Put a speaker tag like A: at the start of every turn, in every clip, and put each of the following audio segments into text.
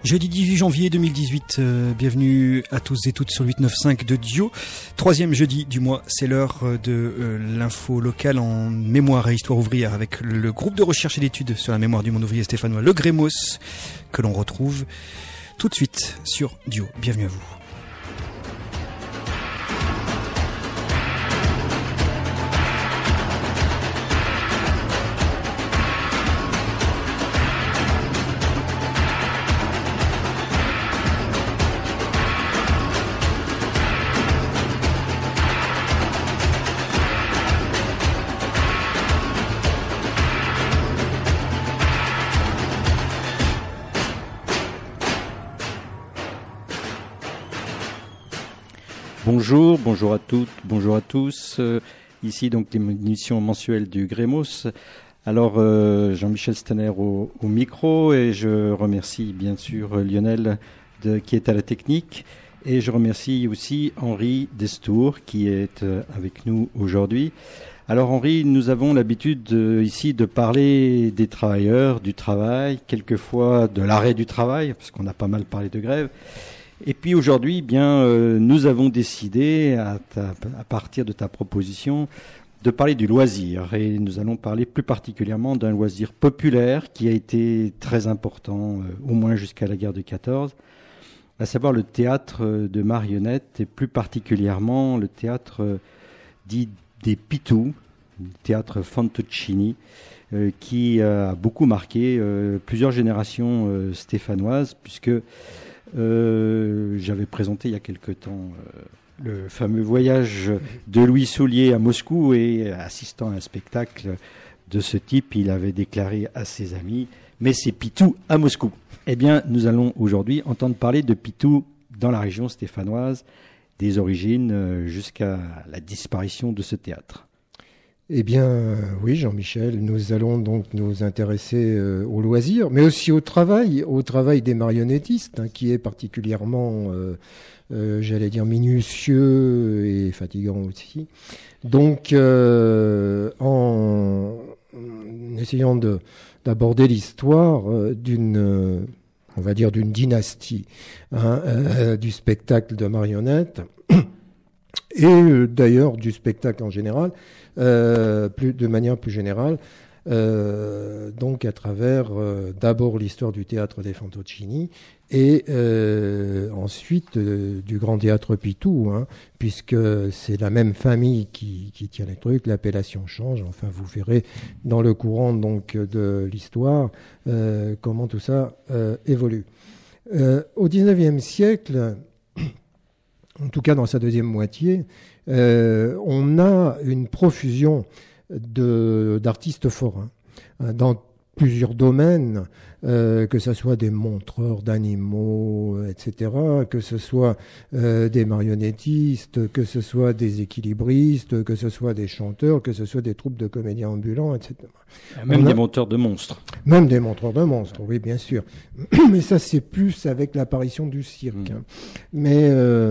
A: Jeudi 18 janvier 2018, bienvenue à tous et toutes sur le 895 de Dio. Troisième jeudi du mois, c'est l'heure de l'info locale en mémoire et histoire ouvrière avec le groupe de recherche et d'études sur la mémoire du monde ouvrier stéphanois, le Grémos, que l'on retrouve tout de suite sur Dio. Bienvenue à vous.
B: Bonjour à toutes, bonjour à tous. Ici donc l'émission mensuelle du Grémos. Alors Jean-Michel Stanner au micro et je remercie bien sûr Lionel qui est à la technique et je remercie aussi Henri Destour qui est avec nous aujourd'hui. Alors Henri, nous avons l'habitude ici de parler des travailleurs, du travail, quelquefois de l'arrêt du travail parce qu'on a pas mal parlé de grève. Et puis aujourd'hui, nous avons décidé, à partir de ta proposition, de parler du loisir. Et nous allons parler plus particulièrement d'un loisir populaire qui a été très important, au moins jusqu'à la guerre de 14, à savoir le théâtre de marionnettes et plus particulièrement le théâtre dit des Pitous, le théâtre Fantocchini, qui a beaucoup marqué plusieurs générations stéphanoises, puisque j'avais présenté il y a quelque temps le fameux voyage de Louis Soulier à Moscou et assistant à un spectacle de ce type, il avait déclaré à ses amis « Mais c'est Pitou à Moscou ». Eh bien, nous allons aujourd'hui entendre parler de Pitou dans la région stéphanoise, des origines jusqu'à la disparition de ce théâtre.
C: Eh bien, oui, Jean-Michel, nous allons donc nous intéresser au loisir, mais aussi au travail des marionnettistes, qui est particulièrement, j'allais dire, minutieux et fatigant aussi. Donc, en essayant d'aborder l'histoire d'une dynastie du spectacle de marionnettes, et d'ailleurs du spectacle en général, de manière plus générale, donc à travers d'abord l'histoire du théâtre des Fantocchini et ensuite du grand théâtre Pitou, puisque c'est la même famille qui tient les trucs, l'appellation change, enfin vous verrez dans le courant donc de l'histoire comment tout ça évolue. Au XIXe siècle, en tout cas dans sa deuxième moitié, on a une profusion d'artistes forains dans plusieurs domaines, que ce soit des montreurs d'animaux, etc., que ce soit des marionnettistes, que ce soit des équilibristes, que ce soit des chanteurs, que ce soit des troupes de comédiens ambulants, etc.
B: Même des monteurs de monstres.
C: Même des monteurs de monstres, oui, bien sûr. Mais ça, c'est plus avec l'apparition du cirque. Mais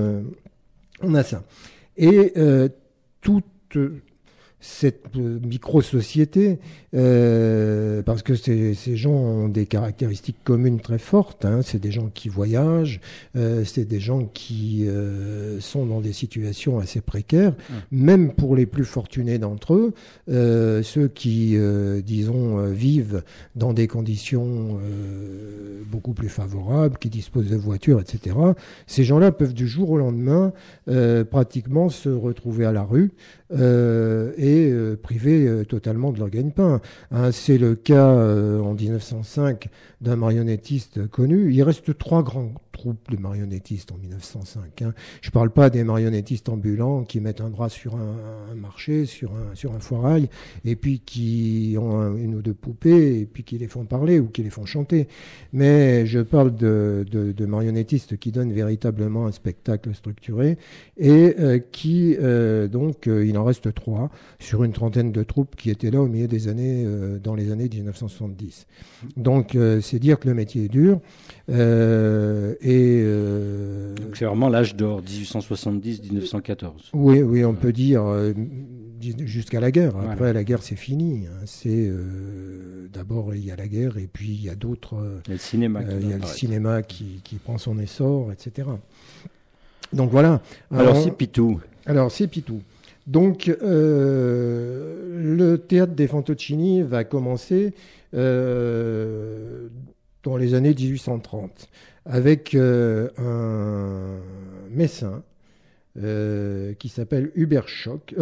C: on a ça. Et toute cette micro-société, parce que ces gens ont des caractéristiques communes très fortes, c'est des gens qui voyagent, c'est des gens qui sont dans des situations assez précaires, même pour les plus fortunés d'entre eux, ceux qui, vivent dans des conditions beaucoup plus favorables, qui disposent de voitures, etc. Ces gens-là peuvent du jour au lendemain pratiquement se retrouver à la rue, et privés totalement de leur gagne-pain. C'est le cas en 1905 d'un marionnettiste connu. Il reste 3 grands troupes de marionnettistes en 1905. Je ne parle pas des marionnettistes ambulants qui mettent un bras sur un marché, sur un foirail, et puis qui ont une ou deux poupées, et puis qui les font parler ou qui les font chanter. Mais je parle de marionnettistes qui donnent véritablement un spectacle structuré, et il en reste 3 sur une trentaine de troupes qui étaient là au milieu des années, dans les années 1970. Donc c'est dire que le métier est dur. Donc
B: c'est vraiment l'âge d'or, 1870-1914.
C: Oui, on peut dire jusqu'à la guerre. Après,
B: Voilà.
C: la guerre, c'est fini. C'est d'abord il y a la guerre et puis il y a d'autres.
B: Il y a le cinéma.
C: Il y a le cinéma qui prend son essor, etc. Donc voilà.
B: Alors c'est Pitou.
C: Alors c'est Pitou. Donc le théâtre des Fantoccini va commencer dans les années 1830 avec un Messin qui s'appelle Hubert Schock,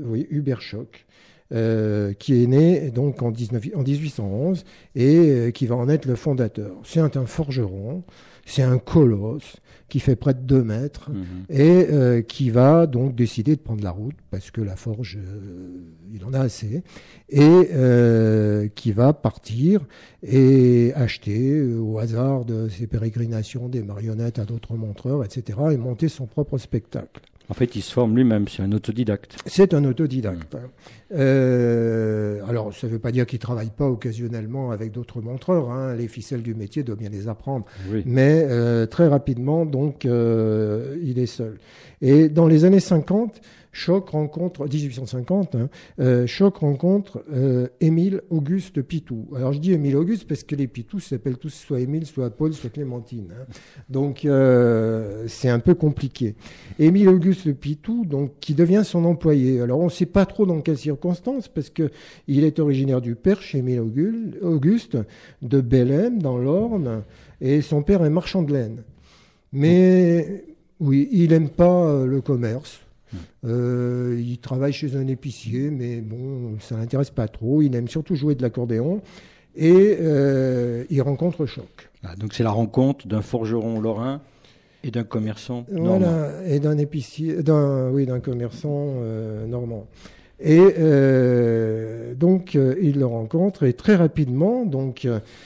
C: qui est né donc en 1811 et qui va en être le fondateur. C'est un forgeron, c'est un colosse qui fait près de 2 mètres et qui va donc décider de prendre la route parce que la forge, il en a assez, et qui va partir et acheter au hasard de ses pérégrinations des marionnettes à d'autres montreurs, etc., et monter son propre spectacle.
B: En fait, il se forme lui-même, c'est un autodidacte.
C: C'est un autodidacte. Alors, ça ne veut pas dire qu'il ne travaille pas occasionnellement avec d'autres montreurs. Hein. Les ficelles du métier doivent bien les apprendre.
B: Oui.
C: Mais très rapidement, donc, il est seul. Et dans les années 50, Schock rencontre, 1850, Schock rencontre Émile Auguste Pitou. Alors, je dis Émile Auguste parce que les Pitou s'appellent tous soit Émile, soit Paul, soit Clémentine. Hein. Donc, c'est un peu compliqué. Émile Auguste Pitou, donc, qui devient son employé. Alors, on ne sait pas trop dans quelles circonstances, parce que il est originaire du Perche, Émile Auguste, de Bellem, dans l'Orne, et son père est marchand de laine. Mais, oui, il n'aime pas le commerce. Il travaille chez un épicier, mais bon, ça ne l'intéresse pas trop. Il aime surtout jouer de l'accordéon. Et il rencontre Schock.
B: Ah, donc c'est la rencontre d'un forgeron lorrain et d'un commerçant normand.
C: Voilà, et d'un épicier, d'un commerçant normand. Et donc il le rencontre et très rapidement, donc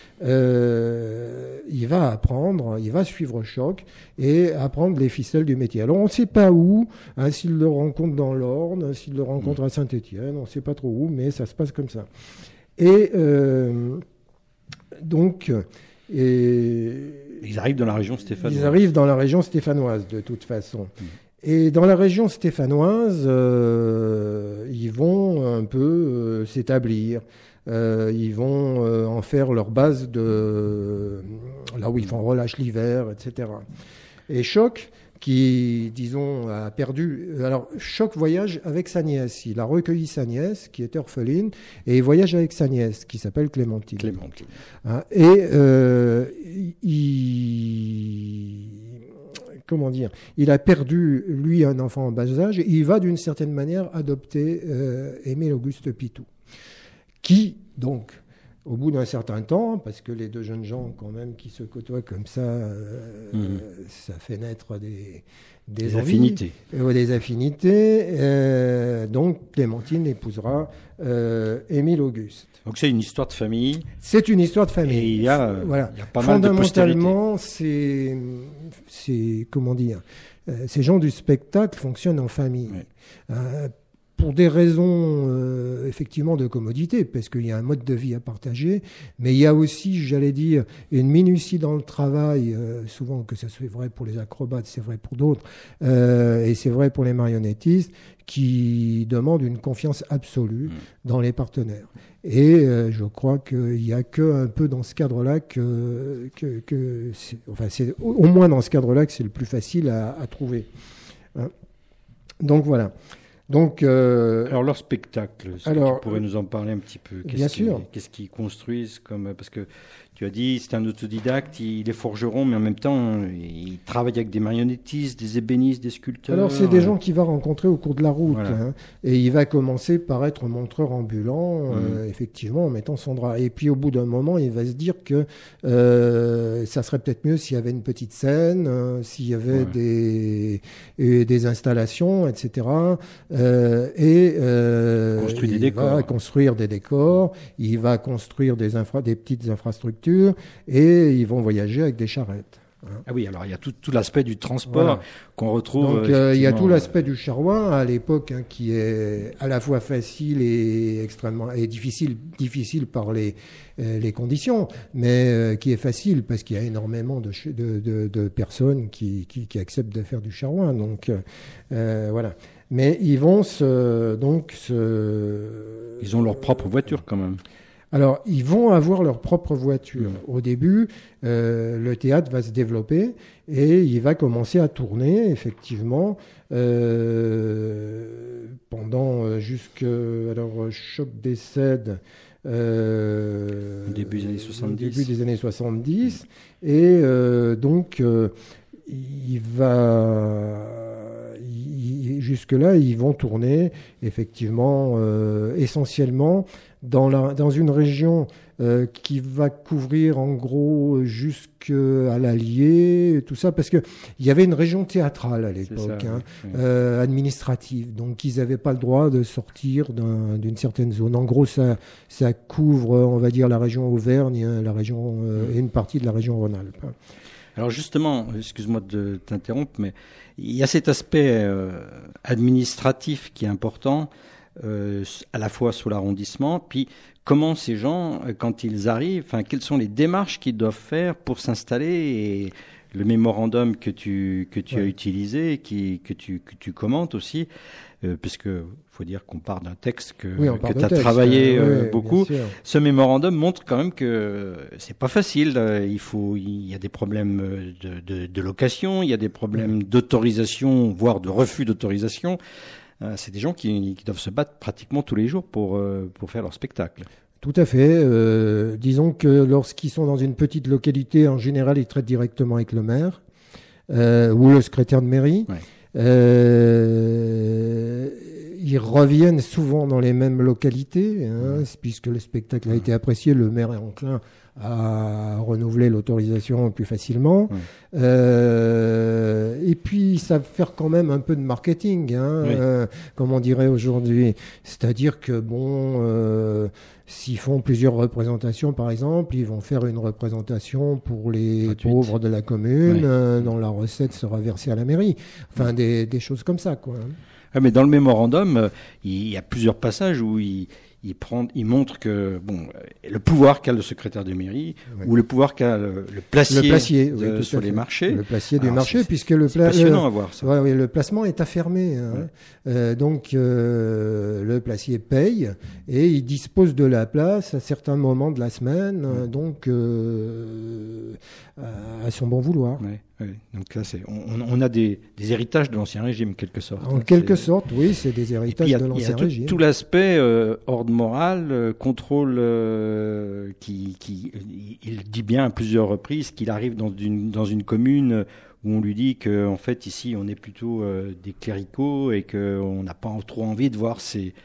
C: il va suivre Schock et apprendre les ficelles du métier. Alors on ne sait pas où, hein, s'il le rencontre dans l'Orne, s'il le rencontre à Saint-Étienne, on ne sait pas trop où, mais ça se passe comme ça. Et donc
B: ils arrivent dans la région stéphanoise.
C: Ils arrivent dans la région stéphanoise de toute façon. Et dans la région stéphanoise, ils vont un peu s'établir. Ils vont en faire leur base de là où ils font relâche l'hiver, etc. Et Schock, qui, disons, a perdu... Alors, Schock voyage avec sa nièce. Il a recueilli sa nièce, qui était orpheline, et il voyage avec sa nièce, qui s'appelle Clémentine. Hein, et comment dire, il a perdu, lui, un enfant en bas âge, et il va d'une certaine manière adopter Émile Auguste Pitou, qui, donc, au bout d'un certain temps, parce que les deux jeunes gens, quand même, qui se côtoient comme ça, ça fait naître des
B: affinités.
C: Des affinités. Donc, Clémentine épousera Émile Auguste.
B: Donc c'est une histoire de famille.
C: C'est une histoire de famille.
B: Et il y a pas mal de postérité.
C: Fondamentalement, c'est comment dire, ces gens du spectacle fonctionnent en famille. Oui. Pour des raisons effectivement de commodité, parce qu'il y a un mode de vie à partager, mais il y a aussi, j'allais dire, une minutie dans le travail, souvent que ça soit vrai pour les acrobates, c'est vrai pour d'autres, et c'est vrai pour les marionnettistes, qui demandent une confiance absolue dans les partenaires. Et je crois qu'il n'y a qu'un peu dans ce cadre-là c'est au moins dans ce cadre-là que c'est le plus facile à trouver. Hein. Donc voilà. Donc,
B: alors leur spectacle, tu pourrais nous en parler un petit peu. Qu'est-ce qu'ils construisent parce que tu as dit c'est un autodidacte, il est forgeron, mais en même temps il travaille avec des marionnettistes, des ébénistes, des sculpteurs.
C: Alors c'est des gens qu'il va rencontrer au cours de la route, hein, et il va commencer par être montreur ambulant, effectivement en mettant son drap. Et puis au bout d'un moment, il va se dire que ça serait peut-être mieux s'il y avait une petite scène, s'il y avait des installations, etc. Il va construire des décors, il va construire des petites infrastructures, et ils vont voyager avec des charrettes. Hein.
B: Ah oui, alors il y a tout l'aspect du transport qu'on retrouve.
C: Donc il y a tout l'aspect du charroi à l'époque, hein, qui est à la fois facile et extrêmement difficile par les conditions, mais qui est facile parce qu'il y a énormément de personnes qui acceptent de faire du charroi. Donc voilà. Mais ils vont
B: Ils ont leur propre voiture quand même.
C: Alors, ils vont avoir leur propre voiture. Au début, le théâtre va se développer et il va commencer à tourner, effectivement, pendant alors, Choc décède
B: Au début des années 70.
C: Début des années 70. Et donc, jusque-là, ils vont tourner, effectivement, essentiellement dans une région qui va couvrir en gros jusqu'à l'Allier, tout ça, parce que il y avait une région théâtrale à l'époque, administrative, donc ils n'avaient pas le droit de sortir d'une certaine zone. En gros, ça couvre, on va dire, la région Auvergne, la région et une partie de la région Rhône-Alpes.
B: Alors justement, excuse-moi de t'interrompre, mais il y a cet aspect administratif qui est important, à la fois sur l'arrondissement, puis comment ces gens, quand ils arrivent, quelles sont les démarches qu'ils doivent faire pour s'installer, et le mémorandum que tu as utilisé, que tu commentes aussi, puisque faut dire qu'on part d'un texte que tu as travaillé beaucoup. Ce mémorandum montre quand même que c'est pas facile. Il y a des problèmes de location, il y a des problèmes d'autorisation, voire de refus d'autorisation. C'est des gens qui doivent se battre pratiquement tous les jours pour faire leur spectacle.
C: Tout à fait. Disons que lorsqu'ils sont dans une petite localité, en général, ils traitent directement avec le maire ou le secrétaire de mairie. Ouais. Ils reviennent souvent dans les mêmes localités, puisque le spectacle a été apprécié, le maire est enclin à renouveler l'autorisation plus facilement. Et puis, ils savent faire quand même un peu de marketing, comme on dirait aujourd'hui. C'est-à-dire que, s'ils font plusieurs représentations, par exemple, ils vont faire une représentation pour les pauvres de la commune, dont la recette sera versée à la mairie. Enfin, des choses comme ça, quoi.
B: Mais dans le mémorandum, il y a plusieurs passages où il montre que le pouvoir qu'a le secrétaire de mairie ou le pouvoir qu'a le placier sur les marchés.
C: Le placier du marché, puisque c'est
B: passionnant à voir ça.
C: Le placement est affermé. Donc le placier paye et il dispose de la place à certains moments de la semaine, donc à son bon vouloir.
B: Donc là, on a des héritages de l'Ancien Régime, quelque sorte.
C: En quelque sorte, oui, c'est des héritages de l'Ancien Régime.
B: Il y a tout l'aspect ordre moral, contrôle, il dit bien à plusieurs reprises qu'il arrive dans une commune où on lui dit qu'en fait, ici, on est plutôt des cléricaux et qu'on n'a pas trop envie de voir ces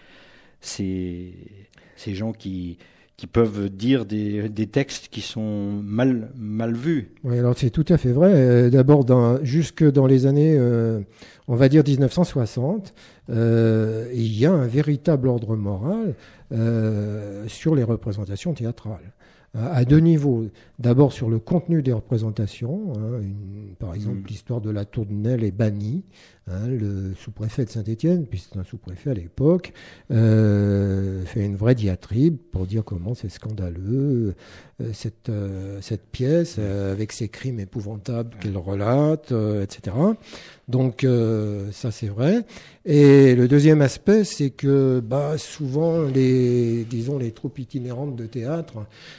B: gens qui peuvent dire des textes qui sont mal vus.
C: Oui, alors c'est tout à fait vrai. D'abord, jusque dans les années, on va dire 1960, il y a un véritable ordre moral sur les représentations théâtrales. À deux niveaux. D'abord sur le contenu des représentations. Par exemple, l'histoire de la Tour de Nesle est bannie. Le sous-préfet de Saint-Étienne, puisque c'est un sous-préfet à l'époque, fait une vraie diatribe pour dire comment c'est scandaleux cette pièce avec ses crimes épouvantables qu'elle relate, etc. Donc ça c'est vrai. Et le deuxième aspect, c'est que souvent les troupes itinérantes de théâtre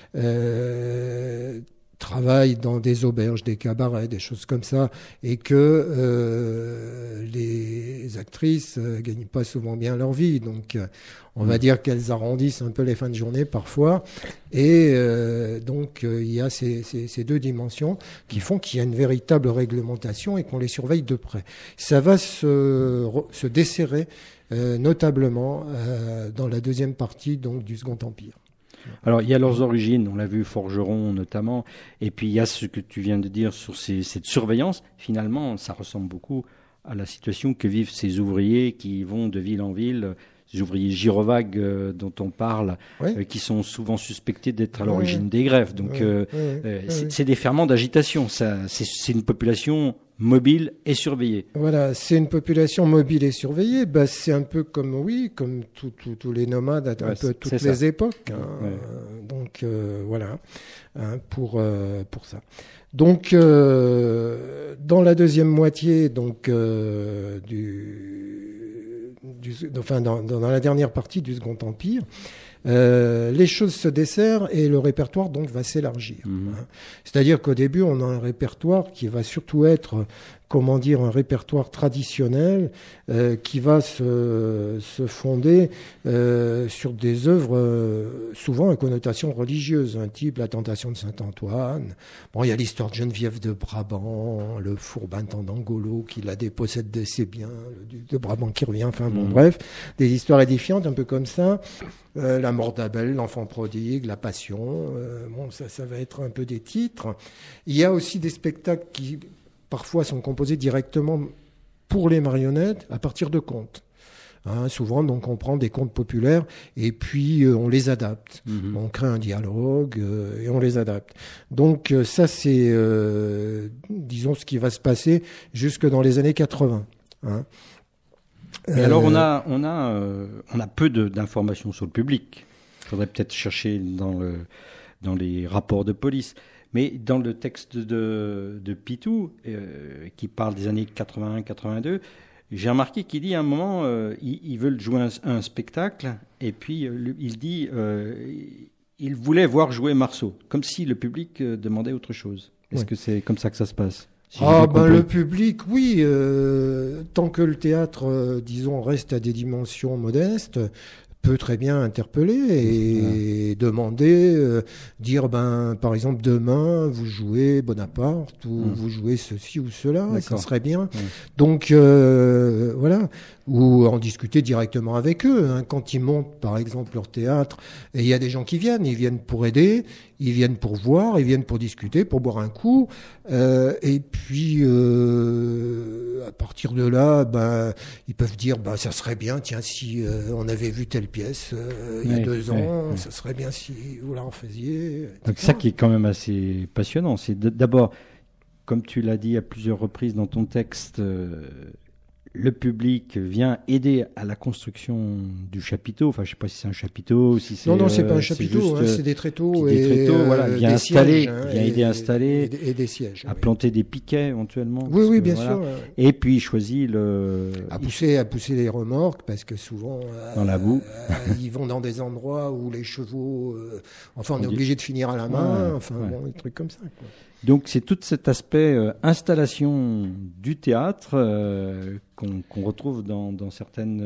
C: travaillent dans des auberges, des cabarets, des choses comme ça, et que les actrices gagnent pas souvent bien leur vie. Donc, on va dire qu'elles arrondissent un peu les fins de journée parfois. Et donc, il y a ces deux dimensions qui font qu'il y a une véritable réglementation et qu'on les surveille de près. Ça va se desserrer notablement dans la deuxième partie donc, du Second Empire.
B: Alors, il y a leurs origines, on l'a vu, forgeron notamment, et puis il y a ce que tu viens de dire sur cette surveillance. Finalement, ça ressemble beaucoup à la situation que vivent ces ouvriers qui vont de ville en ville, ces ouvriers gyrovagues dont on parle, qui sont souvent suspectés d'être à l'origine des grèves. Donc, c'est des ferments d'agitation. C'est une population mobile et surveillée.
C: Voilà, c'est une population mobile et surveillée. C'est un peu comme tous les nomades à un peu toutes les époques. Donc voilà, pour ça. Donc dans la deuxième moitié donc dans la dernière partie du Second Empire, les choses se desserrent et le répertoire donc va s'élargir. C'est-à-dire qu'au début, on a un répertoire qui va surtout être, un répertoire traditionnel qui va se fonder sur des œuvres souvent à connotation religieuse, type La Tentation de Saint-Antoine. Bon, il y a l'histoire de Geneviève de Brabant, le fourbe intendant d'Angolo qui la dépossède de ses biens, le duc de Brabant qui revient, bref, des histoires édifiantes un peu comme ça. La mort d'Abel, l'enfant prodigue, la passion, ça va être un peu des titres. Il y a aussi des spectacles qui parfois sont composés directement pour les marionnettes à partir de contes. Souvent, donc, on prend des contes populaires et puis on les adapte. On crée un dialogue et on les adapte. Donc ça, c'est, disons, ce qui va se passer jusque dans les années 80.
B: Et alors, on a peu d'informations sur le public. Il faudrait peut-être chercher dans les rapports de police. Mais dans le texte de Pitou, qui parle des années 81-82, j'ai remarqué qu'il dit à un moment, ils veulent jouer un spectacle, et puis il dit, il voulait voir jouer Marceau, comme si le public demandait autre chose. Est-ce que c'est comme ça que ça se passe?
C: Le public, oui. Tant que le théâtre, disons, reste à des dimensions modestes, peut très bien interpeller et demander, dire, par exemple, demain, vous jouez Bonaparte ou vous jouez ceci ou cela, ça serait bien. Donc, voilà. Ou en discuter directement avec eux. Quand ils montent, par exemple, leur théâtre, et il y a des gens qui viennent, ils viennent pour aider, ils viennent pour voir, ils viennent pour discuter, pour boire un coup. Et puis, à partir de là, ils peuvent dire, ça serait bien, tiens, si on avait vu telle pièce il y a 2 ans, ça serait bien si vous la refaisiez.
B: Donc ça qui est quand même assez passionnant, c'est d'abord, comme tu l'as dit à plusieurs reprises dans ton texte, le public vient aider à la construction du chapiteau. Enfin, je sais pas si c'est un chapiteau, si c'est...
C: Non, c'est pas un chapiteau, c'est des tréteaux.
B: Voilà, il vient installer, aider à installer.
C: Et des sièges.
B: À planter des piquets, éventuellement.
C: Oui, bien sûr.
B: Et puis, il choisit
C: à pousser les remorques, parce que souvent...
B: dans la boue.
C: Ils vont dans des endroits où les chevaux... on est obligé de finir à la main, des trucs comme ça, quoi.
B: Donc c'est tout cet aspect installation du théâtre qu'on retrouve dans certaines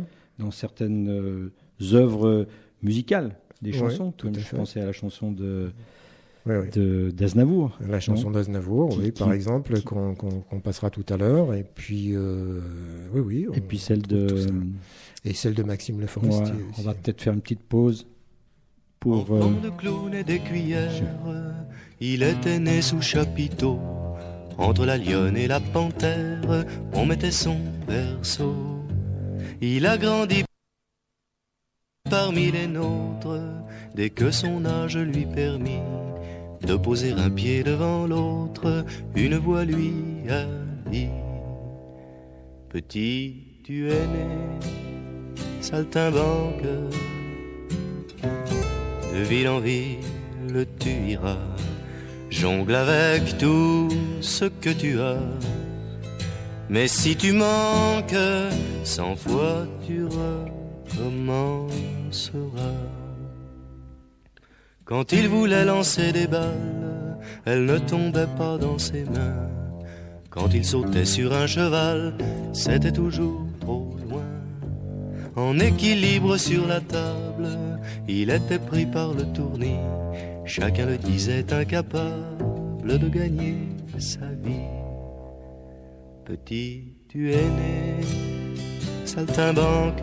B: œuvres musicales, des chansons. Comme je pensais à la chanson d'Aznavour.
C: La chanson d'Aznavour, par exemple, qu'on passera tout à l'heure. Et puis
B: et puis celle
C: et celle de Maxime Le Forestier.
B: On va peut-être faire une petite pause.
D: Enfant de clown et d'écuyère, il était né sous chapiteau. Entre la lionne et la panthère, on mettait son berceau. Il a grandi parmi les nôtres, dès que son âge lui permit de poser un pied devant l'autre, une voix lui a dit: Petit, tu es né, saltimbanque. De ville en ville tu iras, jongle avec tout ce que tu as. Mais si tu manques, 100 fois tu recommenceras. Quand il voulait lancer des balles, elles ne tombaient pas dans ses mains. Quand il sautait sur un cheval, c'était toujours trop loin. En équilibre sur la table, il était pris par le tournis. Chacun le disait incapable de gagner sa vie. Petit, tu es né, saltimbanque.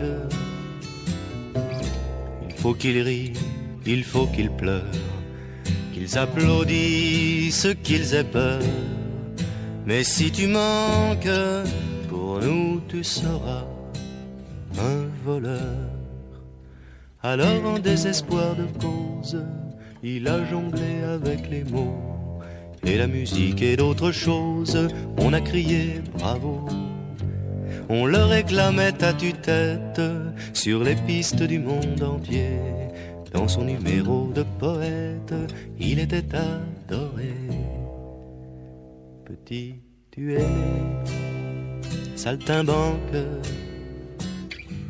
D: Il faut qu'il rie, il faut qu'il pleure, qu'ils applaudissent, qu'ils aient peur. Mais si tu manques, pour nous tu seras un voleur. Alors en désespoir de cause, il a jonglé avec les mots. Et la musique et d'autres choses, on a crié bravo. On le réclamait à tue-tête sur les pistes du monde entier. Dans son numéro de poète, il était adoré. Petit, tu es né, saltimbanque.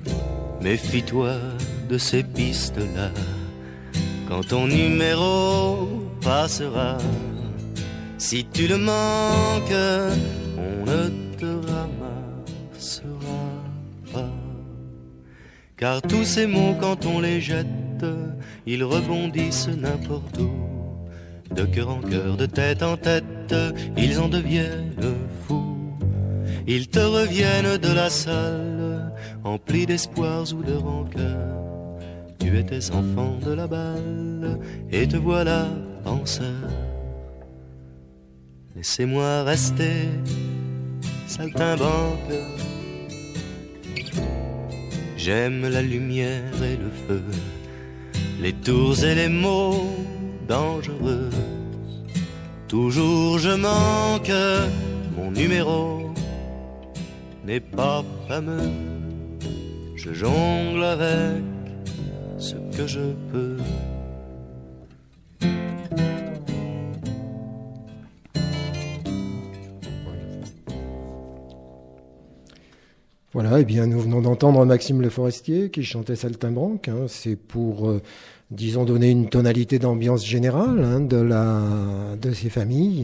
D: Méfie-toi de ces pistes-là, quand ton numéro passera. Si tu le manques, on ne te ramassera pas. Car tous ces mots, quand on les jette, ils rebondissent n'importe où. De cœur en cœur, de tête en tête, ils en deviennent fous. Ils te reviennent de la salle, emplis d'espoirs ou de rancœur. Tu étais enfant de la balle, et te voilà penseur. Laissez-moi rester, saltimbanque. J'aime la lumière et le feu, les tours et les mots dangereux. Toujours je manque, mon numéro n'est pas fameux. Je jongle avec ce que je peux.
C: Voilà, et bien nous venons d'entendre Maxime Le Forestier qui chantait Saltimbanque. C'est pour, disons, donner une tonalité d'ambiance générale de ces familles.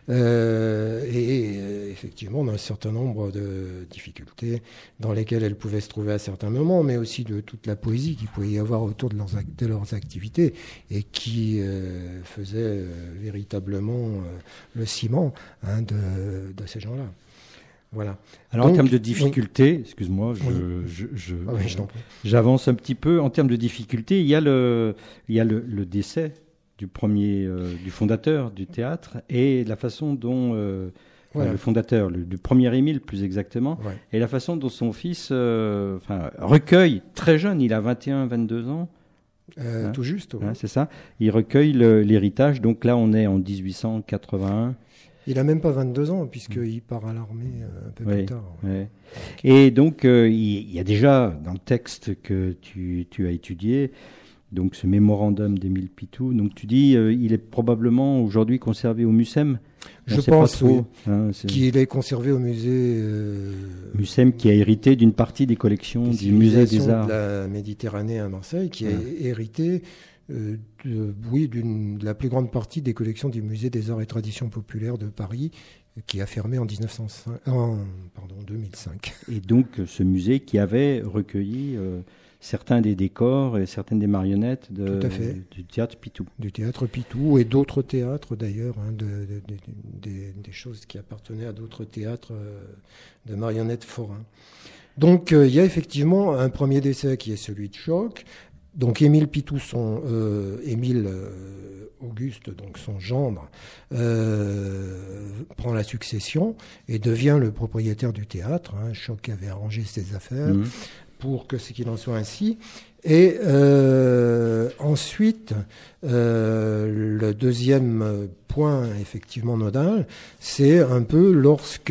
C: Et effectivement, on a un certain nombre de difficultés dans lesquelles elles pouvaient se trouver à certains moments, mais aussi de toute la poésie qu'il pouvait y avoir autour de leurs activités et qui faisait véritablement le ciment de ces gens-là. Voilà.
B: Alors, donc, en termes de difficultés, excuse-moi, j'avance un petit peu. En termes de difficultés, il y a le décès du fondateur du théâtre et la façon dont le fondateur, du premier Émile plus exactement, et la façon dont son fils recueille très jeune, il a 21-22 ans.
C: Tout juste. Ouais.
B: C'est ça. Il recueille l'héritage. Donc là, on est en 1881.
C: Il n'a même pas 22 ans, puisqu'il part à l'armée un peu plus tard.
B: Ouais. Et donc, il y a déjà, dans le texte que tu as étudié, donc ce mémorandum d'Émile Pitou, donc tu dis il est probablement aujourd'hui conservé au MUSEM.
C: Je pense qu'il est conservé au musée...
B: MUSEM qui a hérité d'une partie des collections du Musée des Arts.
C: De la Méditerranée à Marseille, qui a hérité... de la plus grande partie des collections du Musée des Arts et Traditions Populaires de Paris, qui a fermé en 2005.
B: Et donc ce musée qui avait recueilli certains des décors et certaines des marionnettes du théâtre Pitou.
C: Du théâtre Pitou et d'autres théâtres d'ailleurs, des choses qui appartenaient à d'autres théâtres de marionnettes forains. Donc il y a effectivement un premier décès qui est celui de Choc. Donc Émile Pitou, Émile Auguste, donc son gendre, prend la succession et devient le propriétaire du théâtre. Choc avait arrangé ses affaires pour que ce qu'il en soit ainsi. Et ensuite, le deuxième point effectivement nodal, c'est un peu lorsque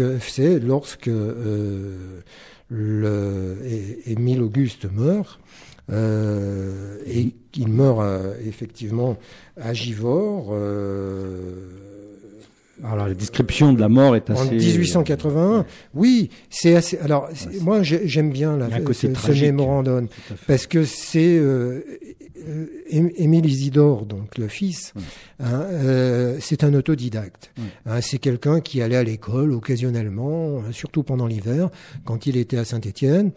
C: Émile Auguste meurt. Et il meurt effectivement à Givors.
B: Alors la description de la mort est assez...
C: En 1881, oui, c'est assez... Alors, moi, j'aime bien ce mémorandum, parce que c'est Émile Isidore, donc le fils, c'est un autodidacte. C'est quelqu'un qui allait à l'école occasionnellement, surtout pendant l'hiver, quand il était à Saint-Étienne,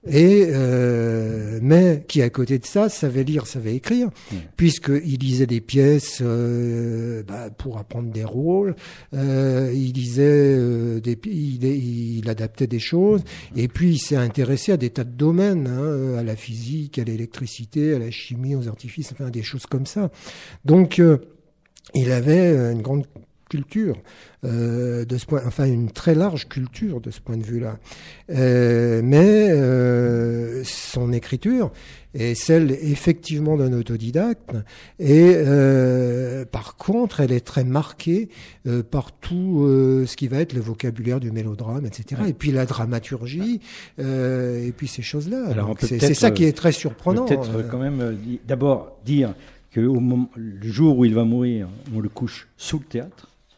C: mais qui à côté de ça savait lire, savait écrire, puisqu'il lisait des pièces pour apprendre des rôles, il lisait il adaptait des choses, et puis il s'est intéressé à des tas de domaines, à la physique, à l'électricité, à la chimie, aux artifices, enfin des choses comme ça. Donc il avait une grande culture de ce point, enfin une très large culture de ce point de vue-là. Mais son écriture est celle effectivement d'un autodidacte et par contre elle est très marquée par tout ce qui va être le vocabulaire du mélodrame, etc. Et puis la dramaturgie et puis ces choses-là. Alors c'est ça qui est très surprenant.
B: Peut-être quand même d'abord dire que le jour où il va mourir, on le couche sous le théâtre.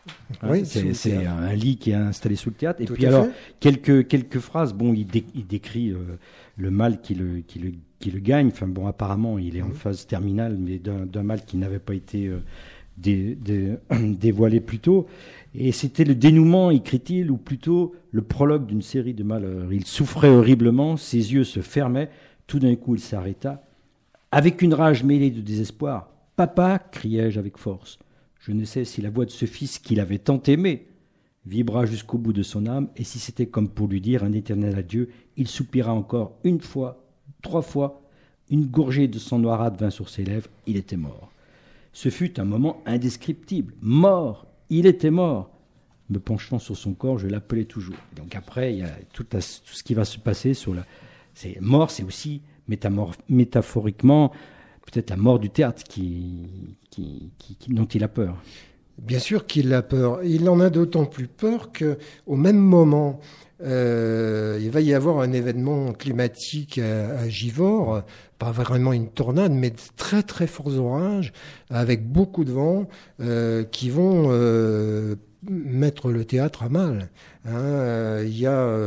C: Oui,
B: c'est un lit qui est installé sous le théâtre. Et
C: Tout
B: puis
C: à
B: alors,
C: fait.
B: quelques phrases. Bon, il décrit le mal qui le gagne. Enfin bon, apparemment, il est en phase terminale, mais d'un mal qui n'avait pas été dévoilé plus tôt. Et c'était le dénouement, écrit-il, ou plutôt le prologue d'une série de malheurs. Il souffrait horriblement, ses yeux se fermaient. Tout d'un coup, il s'arrêta. Avec une rage mêlée de désespoir, « Papa !» criai-je avec force. Je ne sais si la voix de ce fils qu'il avait tant aimé vibra jusqu'au bout de son âme, et si c'était comme pour lui dire un éternel adieu, il soupira encore 1 fois, 3 fois, une gorgée de sang noirâtre vint sur ses lèvres, il était mort. Ce fut un moment indescriptible. Mort, il était mort. Me penchant sur son corps, je l'appelais toujours. Donc après, il y a tout ce qui va se passer sur c'est mort, c'est aussi métaphoriquement peut-être la mort du théâtre dont il a peur.
C: Bien sûr qu'il a peur. Il en a d'autant plus peur qu'au même moment, il va y avoir un événement climatique à Givors, pas vraiment une tornade, mais de très très forts orages, avec beaucoup de vent, qui vont mettre le théâtre à mal. Il y a,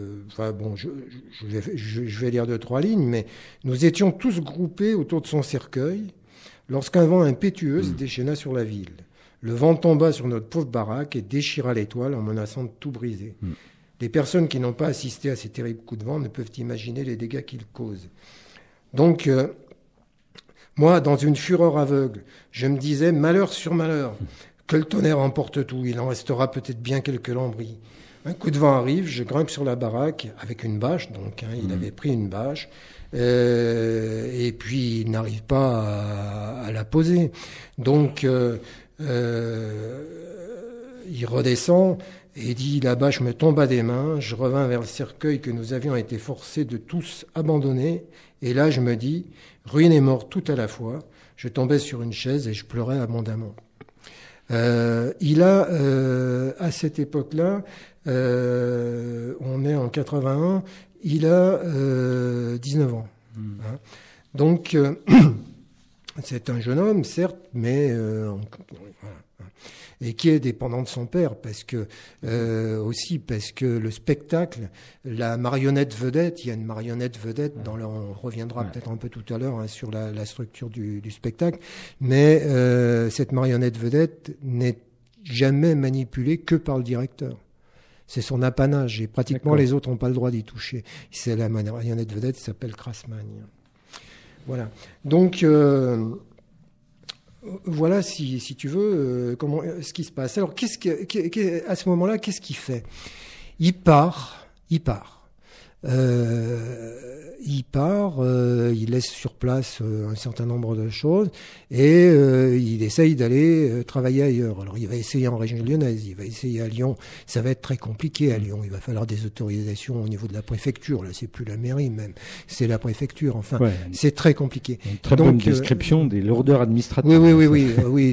C: je vais lire 2-3 lignes, mais nous étions tous groupés autour de son cercueil lorsqu'un vent impétueux se déchaîna sur la ville. Le vent tomba sur notre pauvre baraque et déchira les toiles en menaçant de tout briser. Les personnes qui n'ont pas assisté à ces terribles coups de vent ne peuvent imaginer les dégâts qu'ils causent. Donc, moi, dans une fureur aveugle, je me disais, malheur sur malheur, que le tonnerre emporte tout, il en restera peut-être bien quelques lambris. Un coup de vent arrive, je grimpe sur la baraque avec une bâche, donc il avait pris une bâche, et puis il n'arrive pas à la poser. Donc, il redescend et dit, la bâche me tomba des mains, je revins vers le cercueil que nous avions été forcés de tous abandonner, et là je me dis, ruine et mort tout à la fois, je tombais sur une chaise et je pleurais abondamment. Il a, à cette époque-là, on est en 81, il a 19 ans. Hein. Donc, c'est un jeune homme, certes, mais voilà. Et qui est dépendant de son père, parce que le spectacle, la marionnette vedette, il y a une marionnette vedette, on reviendra peut-être un peu tout à l'heure sur la structure du spectacle, mais cette marionnette vedette n'est jamais manipulée que par le directeur. C'est son apanage, et pratiquement les autres n'ont pas le droit d'y toucher. C'est la marionnette vedette qui s'appelle Krasmagne. Voilà. Donc, voilà, si tu veux, ce qui se passe. Alors, à ce moment-là, qu'est-ce qu'il fait ? Il part. Il laisse sur place un certain nombre de choses et il essaye d'aller travailler ailleurs. Alors, il va essayer en région lyonnaise, il va essayer à Lyon. Ça va être très compliqué à Lyon. Il va falloir des autorisations au niveau de la préfecture. Là, c'est plus la mairie même, c'est la préfecture. Enfin, c'est très compliqué.
B: Une très bonne description des lourdeurs administratives.
C: Oui,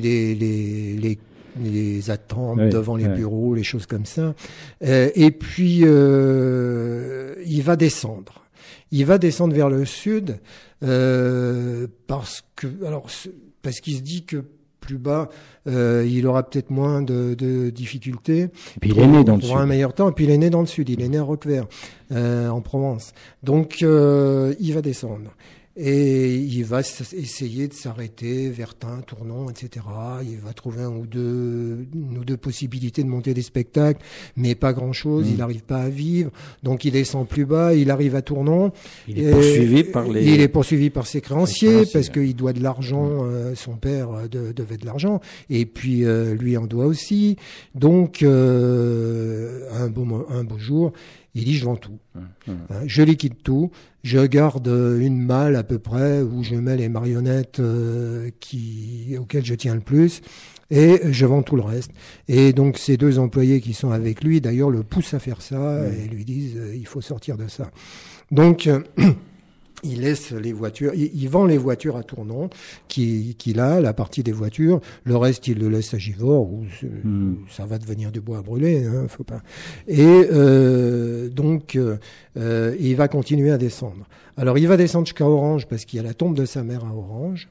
C: les attentes devant les bureaux, les choses comme ça. Et puis, il va descendre. Il va descendre vers le sud parce qu'il se dit que plus bas, il aura peut-être moins de difficultés.
B: Et puis il est né dans le sud.
C: Pour un meilleur temps. Et puis il est né dans le sud. Il est né à Roquevert, en Provence. Donc, il va descendre. Et il va essayer de s'arrêter, Vertin, Tournon, etc. Il va trouver une ou deux possibilités de monter des spectacles, mais pas grand-chose. Il n'arrive pas à vivre. Donc il descend plus bas, il arrive à Tournon.
B: Il est poursuivi par
C: ses créanciers, parce qu'il doit de l'argent. Son père devait de l'argent. Et puis lui en doit aussi. Donc un beau jour, il dit, je vends tout. Je liquide tout. Je garde une malle à peu près où je mets les marionnettes auxquelles je tiens le plus. Et je vends tout le reste. Et donc ces 2 employés qui sont avec lui, d'ailleurs, le poussent à faire ça et lui disent, il faut sortir de ça. Donc... il laisse les voitures, il vend les voitures à Tournon, qu'il a, la partie des voitures. Le reste, il le laisse à Givors, où ça va devenir du bois à brûler, faut pas. Et donc, il va continuer à descendre. Alors, il va descendre jusqu'à Orange, parce qu'il y a la tombe de sa mère à Orange.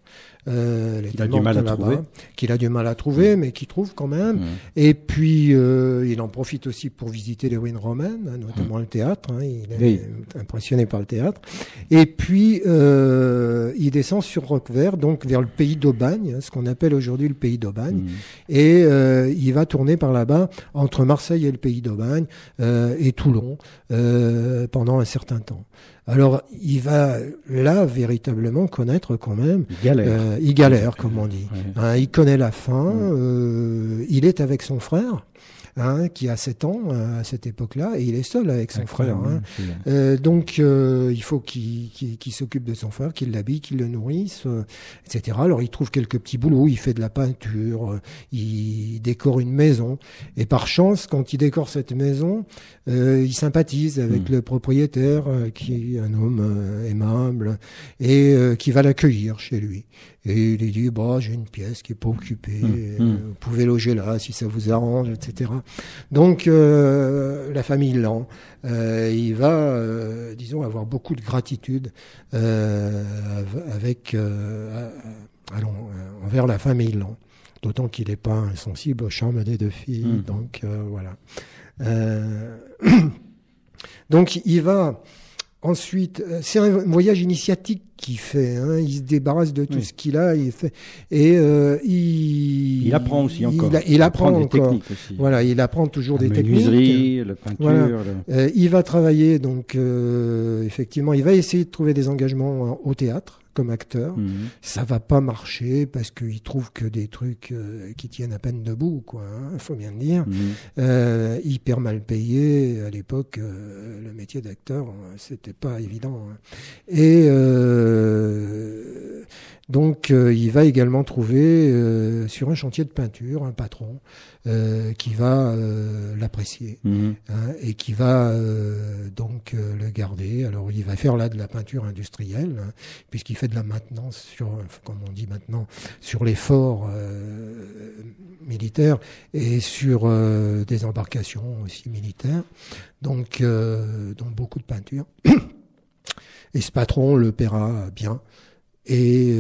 C: qu'il
B: a du mal à trouver.
C: Qu'il a du mal à trouver, mais qu'il trouve quand même. Et puis, il en profite aussi pour visiter les ruines romaines, notamment le théâtre. Il est impressionné par le théâtre. Et puis, il descend sur Roquevert, donc vers le pays d'Aubagne, ce qu'on appelle aujourd'hui le pays d'Aubagne. Et il va tourner par là-bas, entre Marseille et le pays d'Aubagne, et Toulon, pendant un certain temps. Alors, il va là véritablement connaître quand même. Il galère, comme on dit. Il connaît la faim. Il est avec son frère, qui a 7 ans à cette époque-là, et il est seul avec son frère. Donc, il faut qu'il s'occupe de son frère, qu'il l'habille, qu'il le nourrisse, etc. Alors, il trouve quelques petits boulots. Il fait de la peinture, il décore une maison. Et par chance, quand il décore cette maison, il sympathise avec le propriétaire, qui est un homme aimable, et qui va l'accueillir chez lui. Et il lui dit, j'ai une pièce qui est pas occupée, vous pouvez loger là si ça vous arrange, etc. Donc, la famille Land, il va, disons, avoir beaucoup de gratitude envers la famille Land. D'autant qu'il n'est pas insensible au charme des deux filles. Donc, voilà. Donc, il va... Ensuite, c'est un voyage initiatique qu'il fait. Il se débarrasse de tout ce qu'il a. Il fait et
B: il apprend aussi encore.
C: Il apprend
B: des
C: encore.
B: Techniques aussi.
C: Voilà, il apprend toujours des
B: techniques. La peinture.
C: Voilà. Il va travailler donc effectivement. Il va essayer de trouver des engagements au théâtre comme acteur. Ça va pas marcher parce qu'il trouve que des trucs qui tiennent à peine debout, quoi. Faut bien le dire. Hyper mal payé à l'époque. Le métier d'acteur, c'était pas évident. Et donc, il va également trouver sur un chantier de peinture un patron qui va l'apprécier et qui va donc le garder. Alors, il va faire là de la peinture industrielle puisqu'il fait de la maintenance sur, comme on dit maintenant, sur les forts militaires et sur des embarcations aussi militaires. Donc beaucoup de peinture. Et ce patron le paiera bien et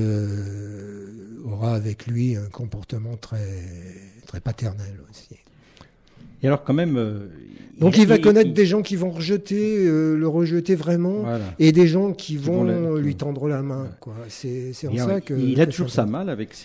C: aura avec lui un comportement très très paternel aussi.
B: Et alors quand même...
C: Donc il va connaître des gens qui vont le rejeter vraiment, et des gens qui vont lui tendre la main. Quoi. C'est en ça que...
B: Il a toujours sa malle avec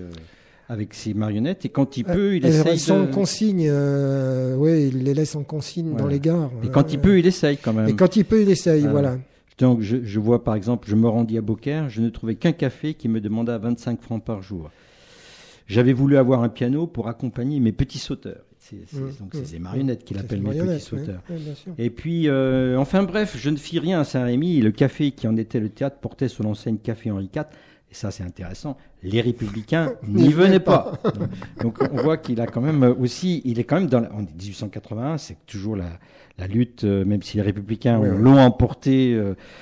B: ses marionnettes, et quand il peut, il essaye
C: sans consigne, il les laisse en consigne dans les gares.
B: Et quand il peut, il essaye quand même.
C: Et quand il peut, il essaye, voilà.
B: Donc je vois par exemple, je me rendis à Beaucaire, je ne trouvais qu'un café qui me demanda 25 francs par jour. J'avais voulu avoir un piano pour accompagner mes petits sauteurs. Donc c'est ces marionnettes qu'il appelle mes petits sauteurs. Et puis, enfin bref, je ne fis rien à Saint-Rémy. Le café qui en était le théâtre portait sur l'enseigne Café Henri IV. Et ça, c'est intéressant. Les Républicains n'y venaient pas. Donc on voit qu'il a quand même aussi, il est quand même en 1881, c'est toujours la lutte, même si les Républicains l'ont emporté